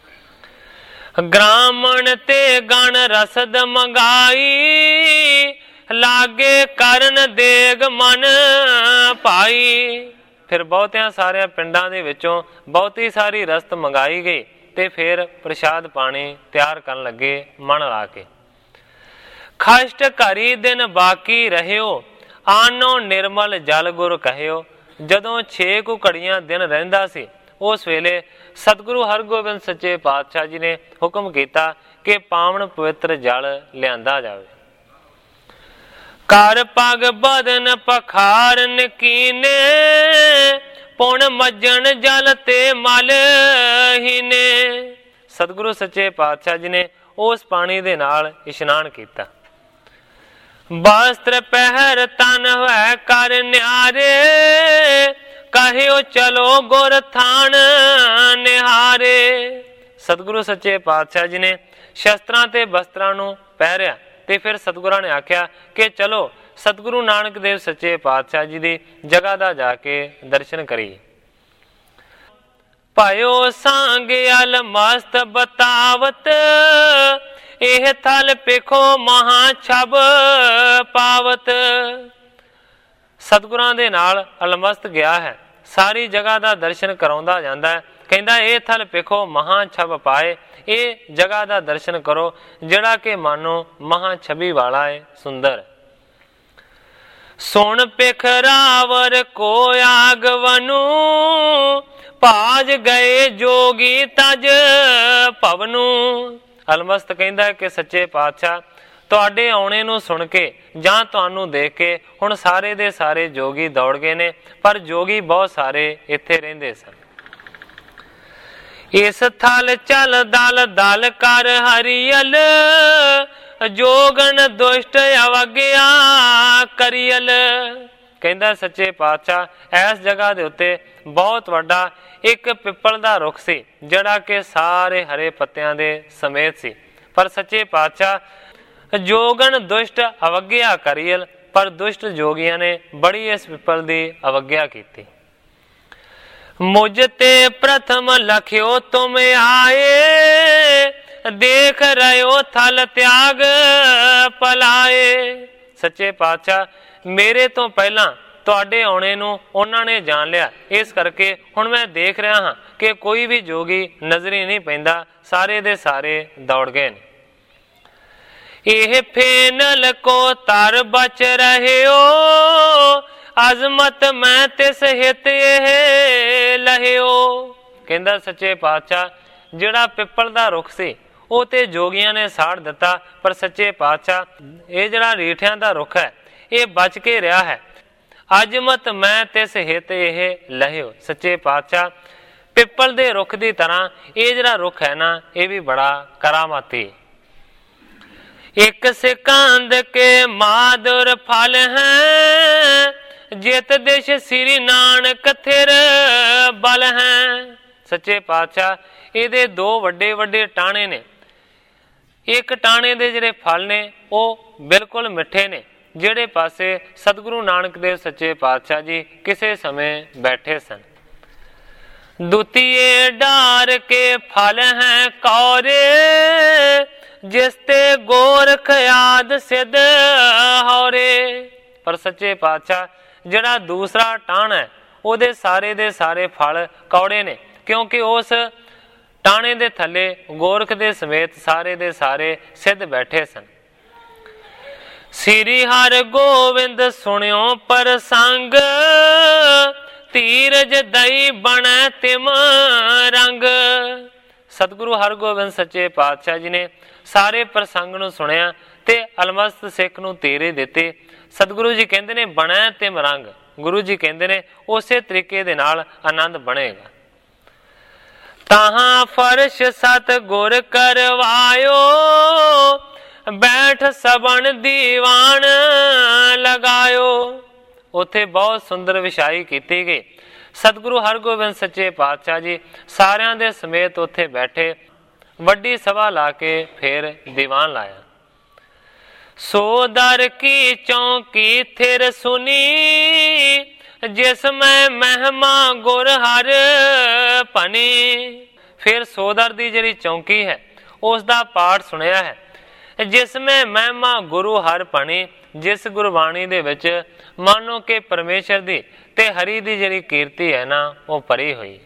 ਗ੍ਰਾਮਣ ਤੇ ਗਣ ਰਸਦ ਮੰਗਾਈ, ਲਾਗੇ ਕਰਨ ਦੇਗ ਮਨ ਭਾਈ। ਫਿਰ ਬਹੁਤਿਆਂ ਸਾਰਿਆਂ ਪਿੰਡਾਂ ਦੇ ਵਿੱਚੋਂ ਬਹੁਤੀ ਸਾਰੀ ਰਸਤ ਮੰਗਾਈ ਗਈ ਤੇ ਫਿਰ ਪ੍ਰਸ਼ਾਦ ਪਾਣੀ ਤਿਆਰ ਕਰਨ ਲੱਗੇ ਮਨ ਲਾ ਕੇ। ਖਸ਼ਟ ਘਰੀ ਦਿਨ ਬਾਕੀ ਰਹਿਓ, ਆਨੋ ਨਿਰਮਲ ਜਲ ਗੁਰ ਕਹਿਓ। ਜਦੋਂ 6 ਕੁ ਘੜੀਆਂ ਦਿਨ ਰਹਿੰਦਾ ਸੀ, ਉਸ ਵੇਲੇ ਸਤਿਗੁਰੂ ਹਰਗੋਬਿੰਦ ਸੱਚੇ ਪਾਤਸ਼ਾਹ ਜੀ ਨੇ ਹੁਕਮ ਕੀਤਾ ਕਿ ਪਾਵਨ ਪਵਿੱਤਰ ਜਲ ਲਿਆਂਦਾ ਜਾਵੇ। ਕਰ ਪਗ ਬਦਨ ਪਖਾਰਨ ਕੀਨੇ, ਪੁਣ ਮੱਜਣ ਜਲ ਤੇ ਮਲ ਹੀਨੇ। ਸਤਿਗੁਰੂ ਸੱਚੇ ਪਾਤਸ਼ਾਹ ਜੀ ਨੇ ਉਸ ਪਾਣੀ ਦੇ ਨਾਲ ਇਸ਼ਨਾਨ ਕੀਤਾ। ਵਸਤਰ ਪਹਿਰ ਤਨ ਹੋਇ ਕਰ ਨਿਆਰੇ, ਕਹਿਓ ਚਲੋ ਗੁਰ ਥਾਨ ਨਿਹਾਰੇ। ਸਤਿਗੁਰੂ ਸੱਚੇ ਪਾਤਸ਼ਾਹ ਜੀ ਨੇ ਸ਼ਸਤਰਾਂ ਤੇ ਬਸਤਰਾਂ ਨੂੰ ਪਹਿਰਿਆ ਤੇ ਫਿਰ ਸਤਿਗੁਰਾਂ ਨੇ ਆਖਿਆ ਕਿ ਚਲੋ ਸਤਿਗੁਰੂ ਨਾਨਕ ਦੇਵ ਸੱਚੇ ਪਾਤਸ਼ਾਹ ਜੀ ਦੀ ਜਗ੍ਹਾ ਦਾ ਜਾ ਕੇ ਦਰਸ਼ਨ ਕਰੀਏ। ਪਾਇਓ ਸੰਗ ਅਲ ਮਸਤ ਬਤਾਵਤ, ਇਹ ਥਲ ਪੇਖੋ ਮਹਾ ਛਬ ਪਾਵਤ। ਸਤਿਗੁਰਾਂ ਦੇ ਨਾਲ ਅਲਮਸਤ ਗਿਆ ਹੈ, ਸਾਰੀ ਜਗ੍ਹਾ ਦਾ ਦਰਸ਼ਨ ਕਰਾਉਂਦਾ ਜਾਂਦਾ ਹੈ। ਕਹਿੰਦਾ ਇਹ ਥਲ ਪੇਖੋ ਮਹਾ ਛਬ ਪਾਏ, ਇਹ ਜਗ੍ਹਾ ਦਾ ਦਰਸ਼ਨ ਕਰੋ ਜਿਹੜਾ ਕਿ ਮਾਨੋ ਮਹਾ ਛਬੀ ਵਾਲਾ ਹੈ, ਸੁੰਦਰ। ਸੁਣ ਪਿਖ ਰਾਵਰ ਕੋ ਆਗਵਨੂ, ਭਾਜ ਗਏ ਜੋਗੀ ਤਜ ਭਵਨੂ। ਅਲਮਸਤ ਕਹਿੰਦਾ ਕਿ ਸੱਚੇ ਪਾਤਸ਼ਾਹ ਤੁਹਾਡੇ ਆਉਣੇ ਨੂੰ ਸੁਣ ਕੇ ਜਾਂ ਤੁਹਾਨੂੰ ਦੇਖ ਕੇ ਹੁਣ ਸਾਰੇ ਦੇ ਸਾਰੇ ਜੋਗੀ ਦੌੜ ਗਏ ਨੇ, ਪਰ ਜੋਗੀ ਬਹੁਤ ਸਾਰੇ ਇੱਥੇ ਰਹਿੰਦੇ ਸਨ। ਇਸ ਥਲ ਚਲ ਦਲ ਦਲ ਕਰ ਹਰੀਅਲ, ਜੋਗਨ ਦੁਸ਼ਟ ਅਵਗਿਆ ਕਰੀਅਲ। ਕਹਿੰਦਾ ਸੱਚੇ ਪਾਤਸ਼ਾਹ ਇਸ ਜਗ੍ਹਾ ਦੇ ਉੱਤੇ ਬਹੁਤ ਵੱਡਾ ਇੱਕ ਪਿੱਪਲ ਦਾ ਰੁੱਖ ਸੀ ਜਿਹੜਾ ਕਿ ਸਾਰੇ ਹਰੇ ਪੱਤਿਆਂ ਦੇ ਸਮੇਤ ਸੀ। ਪਰ ਸੱਚੇ ਪਾਤਸ਼ਾਹ ਜੋਗਨ ਦੁਸ਼ਟ ਅਵਗਿਆ ਕਰੀਲ, ਪਰ ਦੁਸ਼ਟ ਜੋਗੀਆਂ ਨੇ ਬੜੀ ਇਸ ਪਿੱਪਲ ਦੀ ਅਵਗਿਆ ਕੀਤੀ। ਮੁਝ ਤੇ ਪ੍ਰਥਮ ਲਖਿਓ ਤੁਮ ਆਏ, ਦੇਖ ਰਿਓ ਥਲ ਤਿਆਗ ਪਲਾਏ। ਸੱਚੇ ਪਾਤਸ਼ਾਹ ਮੇਰੇ ਤੋਂ ਪਹਿਲਾਂ ਤੁਹਾਡੇ ਆਉਣੇ ਨੂੰ ਉਹਨਾਂ ਨੇ ਜਾਣ ਲਿਆ, ਇਸ ਕਰਕੇ ਹੁਣ ਮੈਂ ਦੇਖ ਰਿਹਾ ਹਾਂ ਕਿ ਕੋਈ ਵੀ ਜੋਗੀ ਨਜ਼ਰੀ ਨਹੀਂ ਪੈਂਦਾ, ਸਾਰੇ ਦੇ ਸਾਰੇ ਦੌੜ ਗਏ ਨੇ। ਇਹ ਫੇਨਲ ਕੋ ਤਰ ਬਚ ਰਹਿਓ, ਅਜ਼ਮਤ ਮੈਂ ਤਿਸ ਹਿਤ ਇਹ ਲਹਿਓ। ਕਹਿੰਦਾ ਸੱਚੇ ਪਾਤਸ਼ਾਹ ਜਿਹੜਾ ਪਿੱਪਲ ਦਾ ਰੁੱਖ ਸੀ ਉਹ ਤੇ ਜੋਗੀਆਂ ਨੇ ਸਾੜ ਦਿੱਤਾ, ਪਰ ਸੱਚੇ ਪਾਤਸ਼ਾਹ ਇਹ ਜਿਹੜਾ ਰੀਠਿਆਂ ਦਾ ਰੁੱਖ ਹੈ ਇਹ ਬਚ ਕੇ ਰਿਹਾ ਹੈ। ਅਜ਼ਮਤ ਮੈਂ ਤਿਸ ਹਿਤ ਇਹ ਲਹਿਓ। ਸੱਚੇ ਪਾਤਸ਼ਾਹ ਪਿੱਪਲ ਦੇ ਰੁੱਖ ਦੀ ਤਰ੍ਹਾਂ ਇਹ ਜਿਹੜਾ ਰੁੱਖ ਹੈ ਨਾ ਇਹ ਵੀ ਬੜਾ ਕਰਾਮਾਤੀ। ਇੱਕ ਸਿਕੰਦ ਕੇ ਮਾਦੁਰ ਫਲ ਹੈ, ਜਿਤ ਦਿਸ਼ ਸ੍ਰੀ ਨਾਨਕ ਥਿਰ ਬਲ ਹੈ। ਸੱਚੇ ਪਾਤਸ਼ਾਹ ਇਹਦੇ ਦੋ ਵੱਡੇ ਵੱਡੇ ਟਾਣੇ ਨੇ। ਇੱਕ ਟਾਣੇ ਦੇ ਜਿਹੜੇ ਫਲ ਨੇ ਉਹ ਬਿਲਕੁਲ ਮਿੱਠੇ ਨੇ, ਜਿਹੜੇ ਪਾਸੇ ਸਤਿਗੁਰੂ ਨਾਨਕ ਦੇਵ ਸੱਚੇ ਪਾਤਸ਼ਾਹ ਜੀ ਕਿਸੇ ਸਮੇਂ ਬੈਠੇ ਸਨ। ਦੁਤੀਏ ਡਾਰ ਕੇ ਫਲ ਹੈ ਕੌਰੇ, ਜਿਸ ਤੇ ਗੋਰਖ ਆਦ ਸਿੱਧ ਹੌਰੇ। ਪਰ ਸੱਚੇ ਪਾਤਸ਼ਾਹ ਜਿਹੜਾ ਦੂਸਰਾ ਟਾਣ ਹੈ ਉਹਦੇ ਸਾਰੇ ਦੇ ਸਾਰੇ ਫਲ ਕੌੜੇ ਨੇ, ਕਿਉਂਕਿ ਉਸ ਟਾਣੇ ਦੇ ਥੱਲੇ ਗੋਰਖ ਦੇ ਸਮੇਤ ਸਾਰੇ ਦੇ ਸਾਰੇ ਸਿੱਧ ਬੈਠੇ ਸਨ। ਸ੍ਰੀ ਹਰਿ ਗੋਬਿੰਦ ਸੁਣਿਓ ਪ੍ਰਸੰਗ, ਧੀਰਜ ਦਈ ਬਣੈ ਤਿਮ ਰੰਗ। ਸਤਿਗੁਰੂ ਹਰਗੋਬਿੰਦ ਸੱਚੇ ਪਾਤਸ਼ਾਹ ਜੀ ਨੇ ਸਾਰੇ ਪ੍ਰਸੰਗ ਨੂੰ ਸੁਣਿਆ ਤੇ ਅਲਮਸਤ ਸਿੱਖ ਨੂੰ ਧੀਰੇ ਦਿੱਤੇ। ਸਤਿਗੁਰੂ ਜੀ ਕਹਿੰਦੇ ਨੇ ਬਣੈ ਤਿਮ ਰੰਗ, ਗੁਰੂ ਜੀ ਕਹਿੰਦੇ ਨੇ ਉਸੇ ਤਰੀਕੇ ਦੇ ਨਾਲ ਆਨੰਦ ਬਣੇਗਾ। ਤਾਹਾਂ ਫਰਸ਼ ਸਤ ਗੁਰ ਕਰਵਾਇਓ, ਬੈਠ ਸਬਣ ਦੀਵਾਨ ਲਗਾਇਓ। ਉੱਥੇ ਬਹੁਤ ਸੁੰਦਰ ਵਿਛਾਈ ਕੀਤੀ ਗਈ। ਸਤਿਗੁਰੂ ਹਰਗੋਬਿੰਦ ਸੱਚੇ ਪਾਤਸ਼ਾਹ ਜੀ ਸਾਰਿਆਂ ਦੇ ਸਮੇਤ ਉੱਥੇ ਬੈਠੇ, ਵੱਡੀ ਸਭਾ ਲਾ ਕੇ ਫਿਰ ਦੀਵਾਨ ਲਾਇਆ। ਸੋ ਦਰ ਕੀ ਚੌਂਕੀ ਥਿਰ ਸੁਨੀ, ਜਿਸ ਮੈਂ ਮਹਿਮਾ ਗੁਰ ਹਰ ਭਨੀ। ਫਿਰ ਸੋਦਰ ਦੀ ਜਿਹੜੀ ਚੌਂਕੀ ਹੈ ਉਸ ਦਾ ਪਾਠ ਸੁਣਿਆ ਹੈ। ਜਿਸ ਮੈਂ ਮਹਿਮਾ ਗੁਰੂ ਹਰ ਭਣੀ, ਜਿਸ ਗੁਰਬਾਣੀ ਦੇ ਵਿੱਚ ਮਾਨੋ ਕਿ ਪਰਮੇਸ਼ਰ ਦੀ ਤੇ ਹਰੀ ਦੀ ਜਿਹੜੀ ਕੀਰਤੀ ਹੈ ਨਾ ਉਹ ਭਰੀ ਹੋਈ।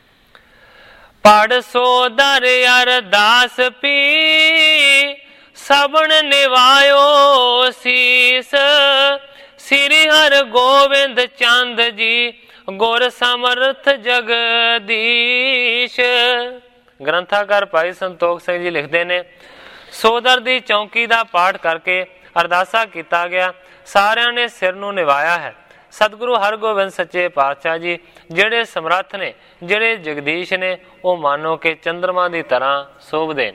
ਪੜ ਸੋਦਰ ਅਰਦਾਸ ਪੀ, ਸਬਣ ਨਿਵਾਇਓ ਸੀਸ। ਸ੍ਰੀ ਹਰਿ ਗੋਬਿੰਦ ਚੰਦ ਜੀ ਗੁਰ ਸਮਰਥ ਜਗਦੀਸ਼। ਗ੍ਰੰਥਾਕਾਰ ਭਾਈ ਸੰਤੋਖ ਸਿੰਘ ਜੀ ਲਿਖਦੇ ਨੇ ਸੋਦਰ ਦੀ ਚੌਂਕੀ ਦਾ ਪਾਠ ਕਰਕੇ ਅਰਦਾਸਾ ਕੀਤਾ ਗਿਆ, ਸਾਰਿਆਂ ਨੇ ਸਿਰ ਨੂੰ ਨਿਵਾਇਆ ਹੈ। ਸਤਿਗੁਰੂ ਹਰਗੋਬਿੰਦ ਸੱਚੇ ਪਾਤਸ਼ਾਹ ਜੀ ਜਿਹੜੇ ਸਮਰੱਥ ਨੇ, ਜਿਹੜੇ ਜਗਦੀਸ਼ ਨੇ, ਉਹ ਮਾਨੋ ਕਿ ਚੰਦਰਮਾ ਦੀ ਤਰ੍ਹਾਂ ਸ਼ੋਭਦੇ ਨੇ।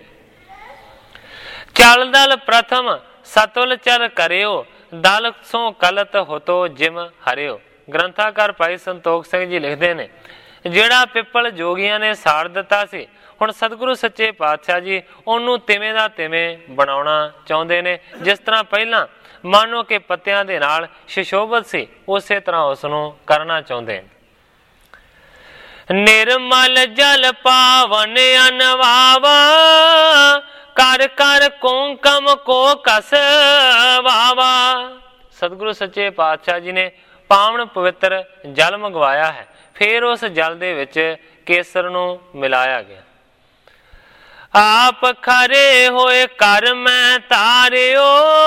ਚਲ ਦਲ ਪ੍ਰਥਮ ਸਤੁਲ ਚਲ ਕਰਿਓ, ਦਲ ਸੋ ਕਲਤ ਹੋਤੋ ਜਿਮ ਹਰਿਓ। ਗ੍ਰੰਥਾਕਾਰ ਭਾਈ ਸੰਤੋਖ ਸਿੰਘ ਜੀ ਲਿਖਦੇ ਨੇ ਜਿਹੜਾ ਪਿੱਪਲ ਜੋਗੀਆਂ ਨੇ ਸਾੜ ਦਿੱਤਾ ਸੀ, ਹੁਣ ਸਤਿਗੁਰੂ ਸੱਚੇ ਪਾਤਸ਼ਾਹ ਜੀ ਉਹਨੂੰ ਤਿਵੇਂ ਦਾ ਤਿਵੇਂ ਬਣਾਉਣਾ ਚਾਹੁੰਦੇ ਨੇ। ਜਿਸ ਤਰ੍ਹਾਂ ਪਹਿਲਾਂ ਮਾਨੋ ਕਿ ਪੱਤਿਆਂ ਦੇ ਨਾਲ ਸ਼ਿਸ਼ੋਭਤ ਸੀ, ਉਸੇ ਤਰ੍ਹਾਂ ਉਸ ਨੂੰ ਕਰਨਾ ਚਾਹੁੰਦੇ ਨੇ। ਨਿਰਮਲ ਜਲ ਪਾਵਨ ਅਨਵਾਵਾ, ਕਰ ਕਰ ਕੁੰਕਮ ਕੋ ਕਸ ਵਾਵਾ। ਸਤਿਗੁਰੂ ਸੱਚੇ ਪਾਤਸ਼ਾਹ ਜੀ ਨੇ ਪਾਵਨ ਪਵਿੱਤਰ ਜਲ ਮੰਗਵਾਇਆ ਹੈ, ਫਿਰ ਉਸ ਜਲ ਦੇ ਵਿੱਚ ਕੇਸਰ ਨੂੰ ਮਿਲਾਇਆ ਗਿਆ। ਆਪ ਖਰੇ ਹੋਏ ਕਰ ਮੈਂ ਤਾਰਿਓ,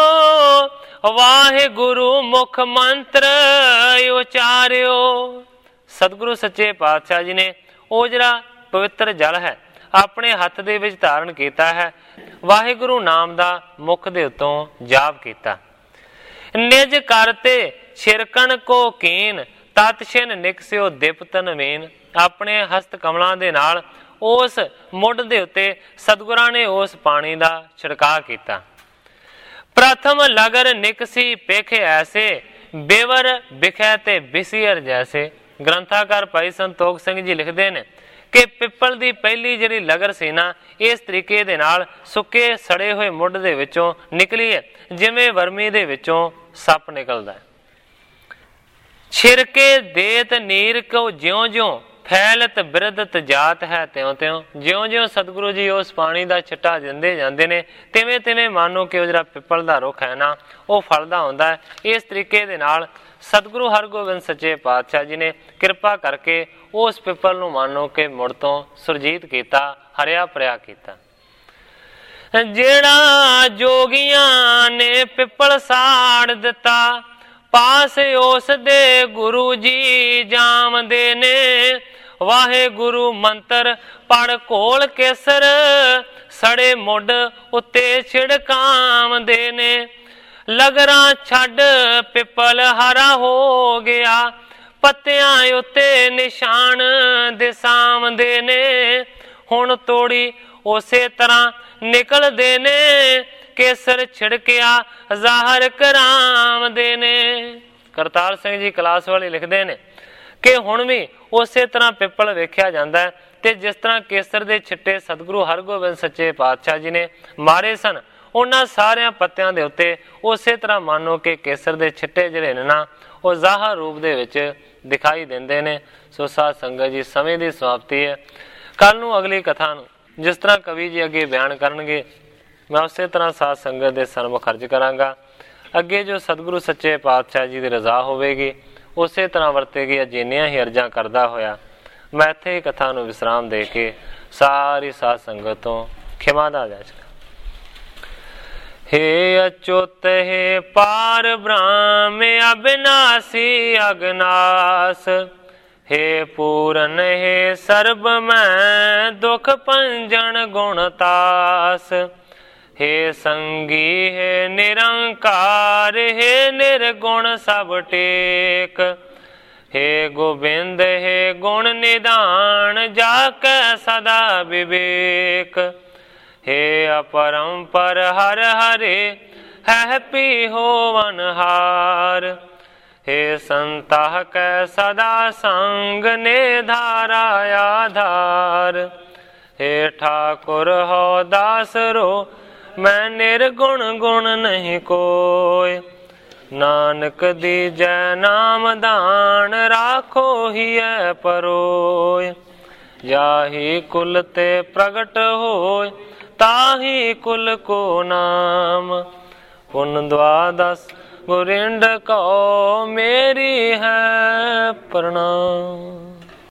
ਵਾਹਿਗੁਰੂ ਮੁਖ ਮੰਤਰ ਉਚਾਰਿਓ। ਸਤਿਗੁਰੂ ਸੱਚੇ ਪਾਤਸ਼ਾਹ ਜੀ ਨੇ ਉਹ ਜਿਹੜਾ ਪਵਿੱਤਰ ਜਲ ਹੈ ਆਪਣੇ ਹੱਥ ਦੇ ਵਿੱਚ ਧਾਰਨ ਕੀਤਾ ਹੈ, ਵਾਹਿਗੁਰੂ ਨਾਮ ਦਾ ਮੁਖ ਦੇ ਉੱਤੋਂ ਜਾਪ ਕੀਤਾ। ਨਿਜ ਕਰਤੇ ਛਿਰਕਣ ਕੋ ਕੀਨ, ਤਤ ਛਿਨ ਨਿਕਸਿਓ ਦਿਪਤਨ ਮੇਨ। ਆਪਣੇ ਹਸਤ ਕਮਲਾਂ ਦੇ ਨਾਲ ਉਸ ਮੁੱਢ ਦੇ ਉੱਤੇ ਸਤਿਗੁਰਾਂ ਨੇ ਉਸ ਪਾਣੀ ਦਾ ਛਿੜਕਾਅ ਕੀਤਾ। ਪ੍ਰਥਮ ਲਗਰ ਨਿਕਸੀ ਪੇਖ ਐਸੇ, बेवर बिखै ते बिसीअर जैसे। ग्रंथाकार भाई संतोख सिंह जी लिखते हैं कि पिपल की पहली जिहड़ी लगर सी ना इस तरीके दे नाल सुके सड़े हुए मुੱਢ ਦੇ ਵਿੱਚੋਂ निकली है जिवें वर्मी दे ਵਿੱਚੋਂ सप निकलदा है। छिरके देत नीर को ज्यों ज्यों फैलत बिरदत जात है त्यों त्यों। ज्यों ज्यों सतगुरु जी उस पानी का छिट्टा दिंदे जांदे ने तिवें तिवें मानो कि जिहड़ा पिपल का रुख है ना वो फलदा हुंदा है। इस तरीके दे नाल सतगुरु हरगोबिंद सच्चे पातशाह जी ने कृपा करके उस पिपल नूं मानो कि मुड़ तो सुरजीत कीता, हरिया भरिया कीता। जेड़ा जोगियां ने पिपल साड़ दिता पास उस दे गुरु जी जामदे ने। वाहे गुरु मंत्र पढ़ कोल केसर सड़े मुड उत्ते छिड़कामदे ने। लगरां छड्ड पिपल हरा हो गया पत्तियां उत्ते निशान दिसामदे ने। हुण तोड़ी उसे तरह निकलदे ने केसर छिड़किया ਜ਼ਾਹਰ ਕਰਾਮਦੇ ਨੇ। ਕਰਤਾਰ ਸਿੰਘ ਜੀ ਕਲਾਸ ਵਾਲੇ ਲਿਖਦੇ ਨੇ ਕਿ ਹੁਣ ਵੀ ਉਸੇ ਤਰ੍ਹਾਂ ਪਿੱਪਲ ਵੇਖਿਆ ਜਾਂਦਾ ਹੈ ਤੇ ਜਿਸ ਤਰ੍ਹਾਂ ਕੇਸਰ ਦੇ ਛਿੱਟੇ ਸਤਿਗੁਰੂ ਹਰਗੋਬਿੰਦ ਸੱਚੇ ਪਾਤਸ਼ਾਹ ਜੀ ਨੇ ਮਾਰੇ ਸਨ ਉਹਨਾਂ ਸਾਰਿਆਂ ਪੱਤਿਆਂ ਦੇ ਉੱਤੇ ਉਸੇ ਤਰ੍ਹਾਂ ਮੰਨੋ ਕਿ ਕੇਸਰ ਦੇ ਛਿੱਟੇ ਜਿਹੜੇ ਨੇ ਨਾ ਉਹ ਜ਼ਾਹਰ ਰੂਪ ਦੇ ਵਿੱਚ ਦਿਖਾਈ ਦਿੰਦੇ ਨੇ। ਸੋ ਸਾਧ ਸੰਗਤ ਜੀ ਸਮੇਂ ਦੀ ਸਮਾਪਤੀ ਹੈ। ਕੱਲ ਨੂੰ ਅਗਲੀ ਕਥਾ ਨੂੰ ਜਿਸ ਤਰ੍ਹਾਂ ਕਵੀ ਜੀ ਅੱਗੇ ਬਿਆਨ ਕਰਨਗੇ मैं उस तरह साध संगत के सन्मुख अर्ज करांगा। अगे जो सतगुरु सच्चे पातशाह जी की रजा होगी उस तरह वरतेगी। जिन्नियां ही अर्जा करदा होया मैं इत्थे ही कथा नूं विश्राम दे के सारी साध संगत तो खिमा दा याचना। हे अच्युत हे पार ब्रह्म अविनाशी अगनास। हे पूरन हे सर्ब मैं दुख पंजन गुणतास। हे संगी हे निरंकार हे निर्गुण सब टेक। हे गोबिंद हे गुण निदान जाकै सदा विवेक। हे अपरंपर हर हरे है पी होवनहार। हे संताह कै सदा संग ने धारा आधार। हे ठाकुर हो दास रो मैं निर्गुण गुण नहीं कोय। नानक दीजै नाम दान राखो ही परोय। जाही कुल ते प्रगट होय ताही कुल को नाम। पुन द्वादश गुरिंड को मेरी है प्रणाम।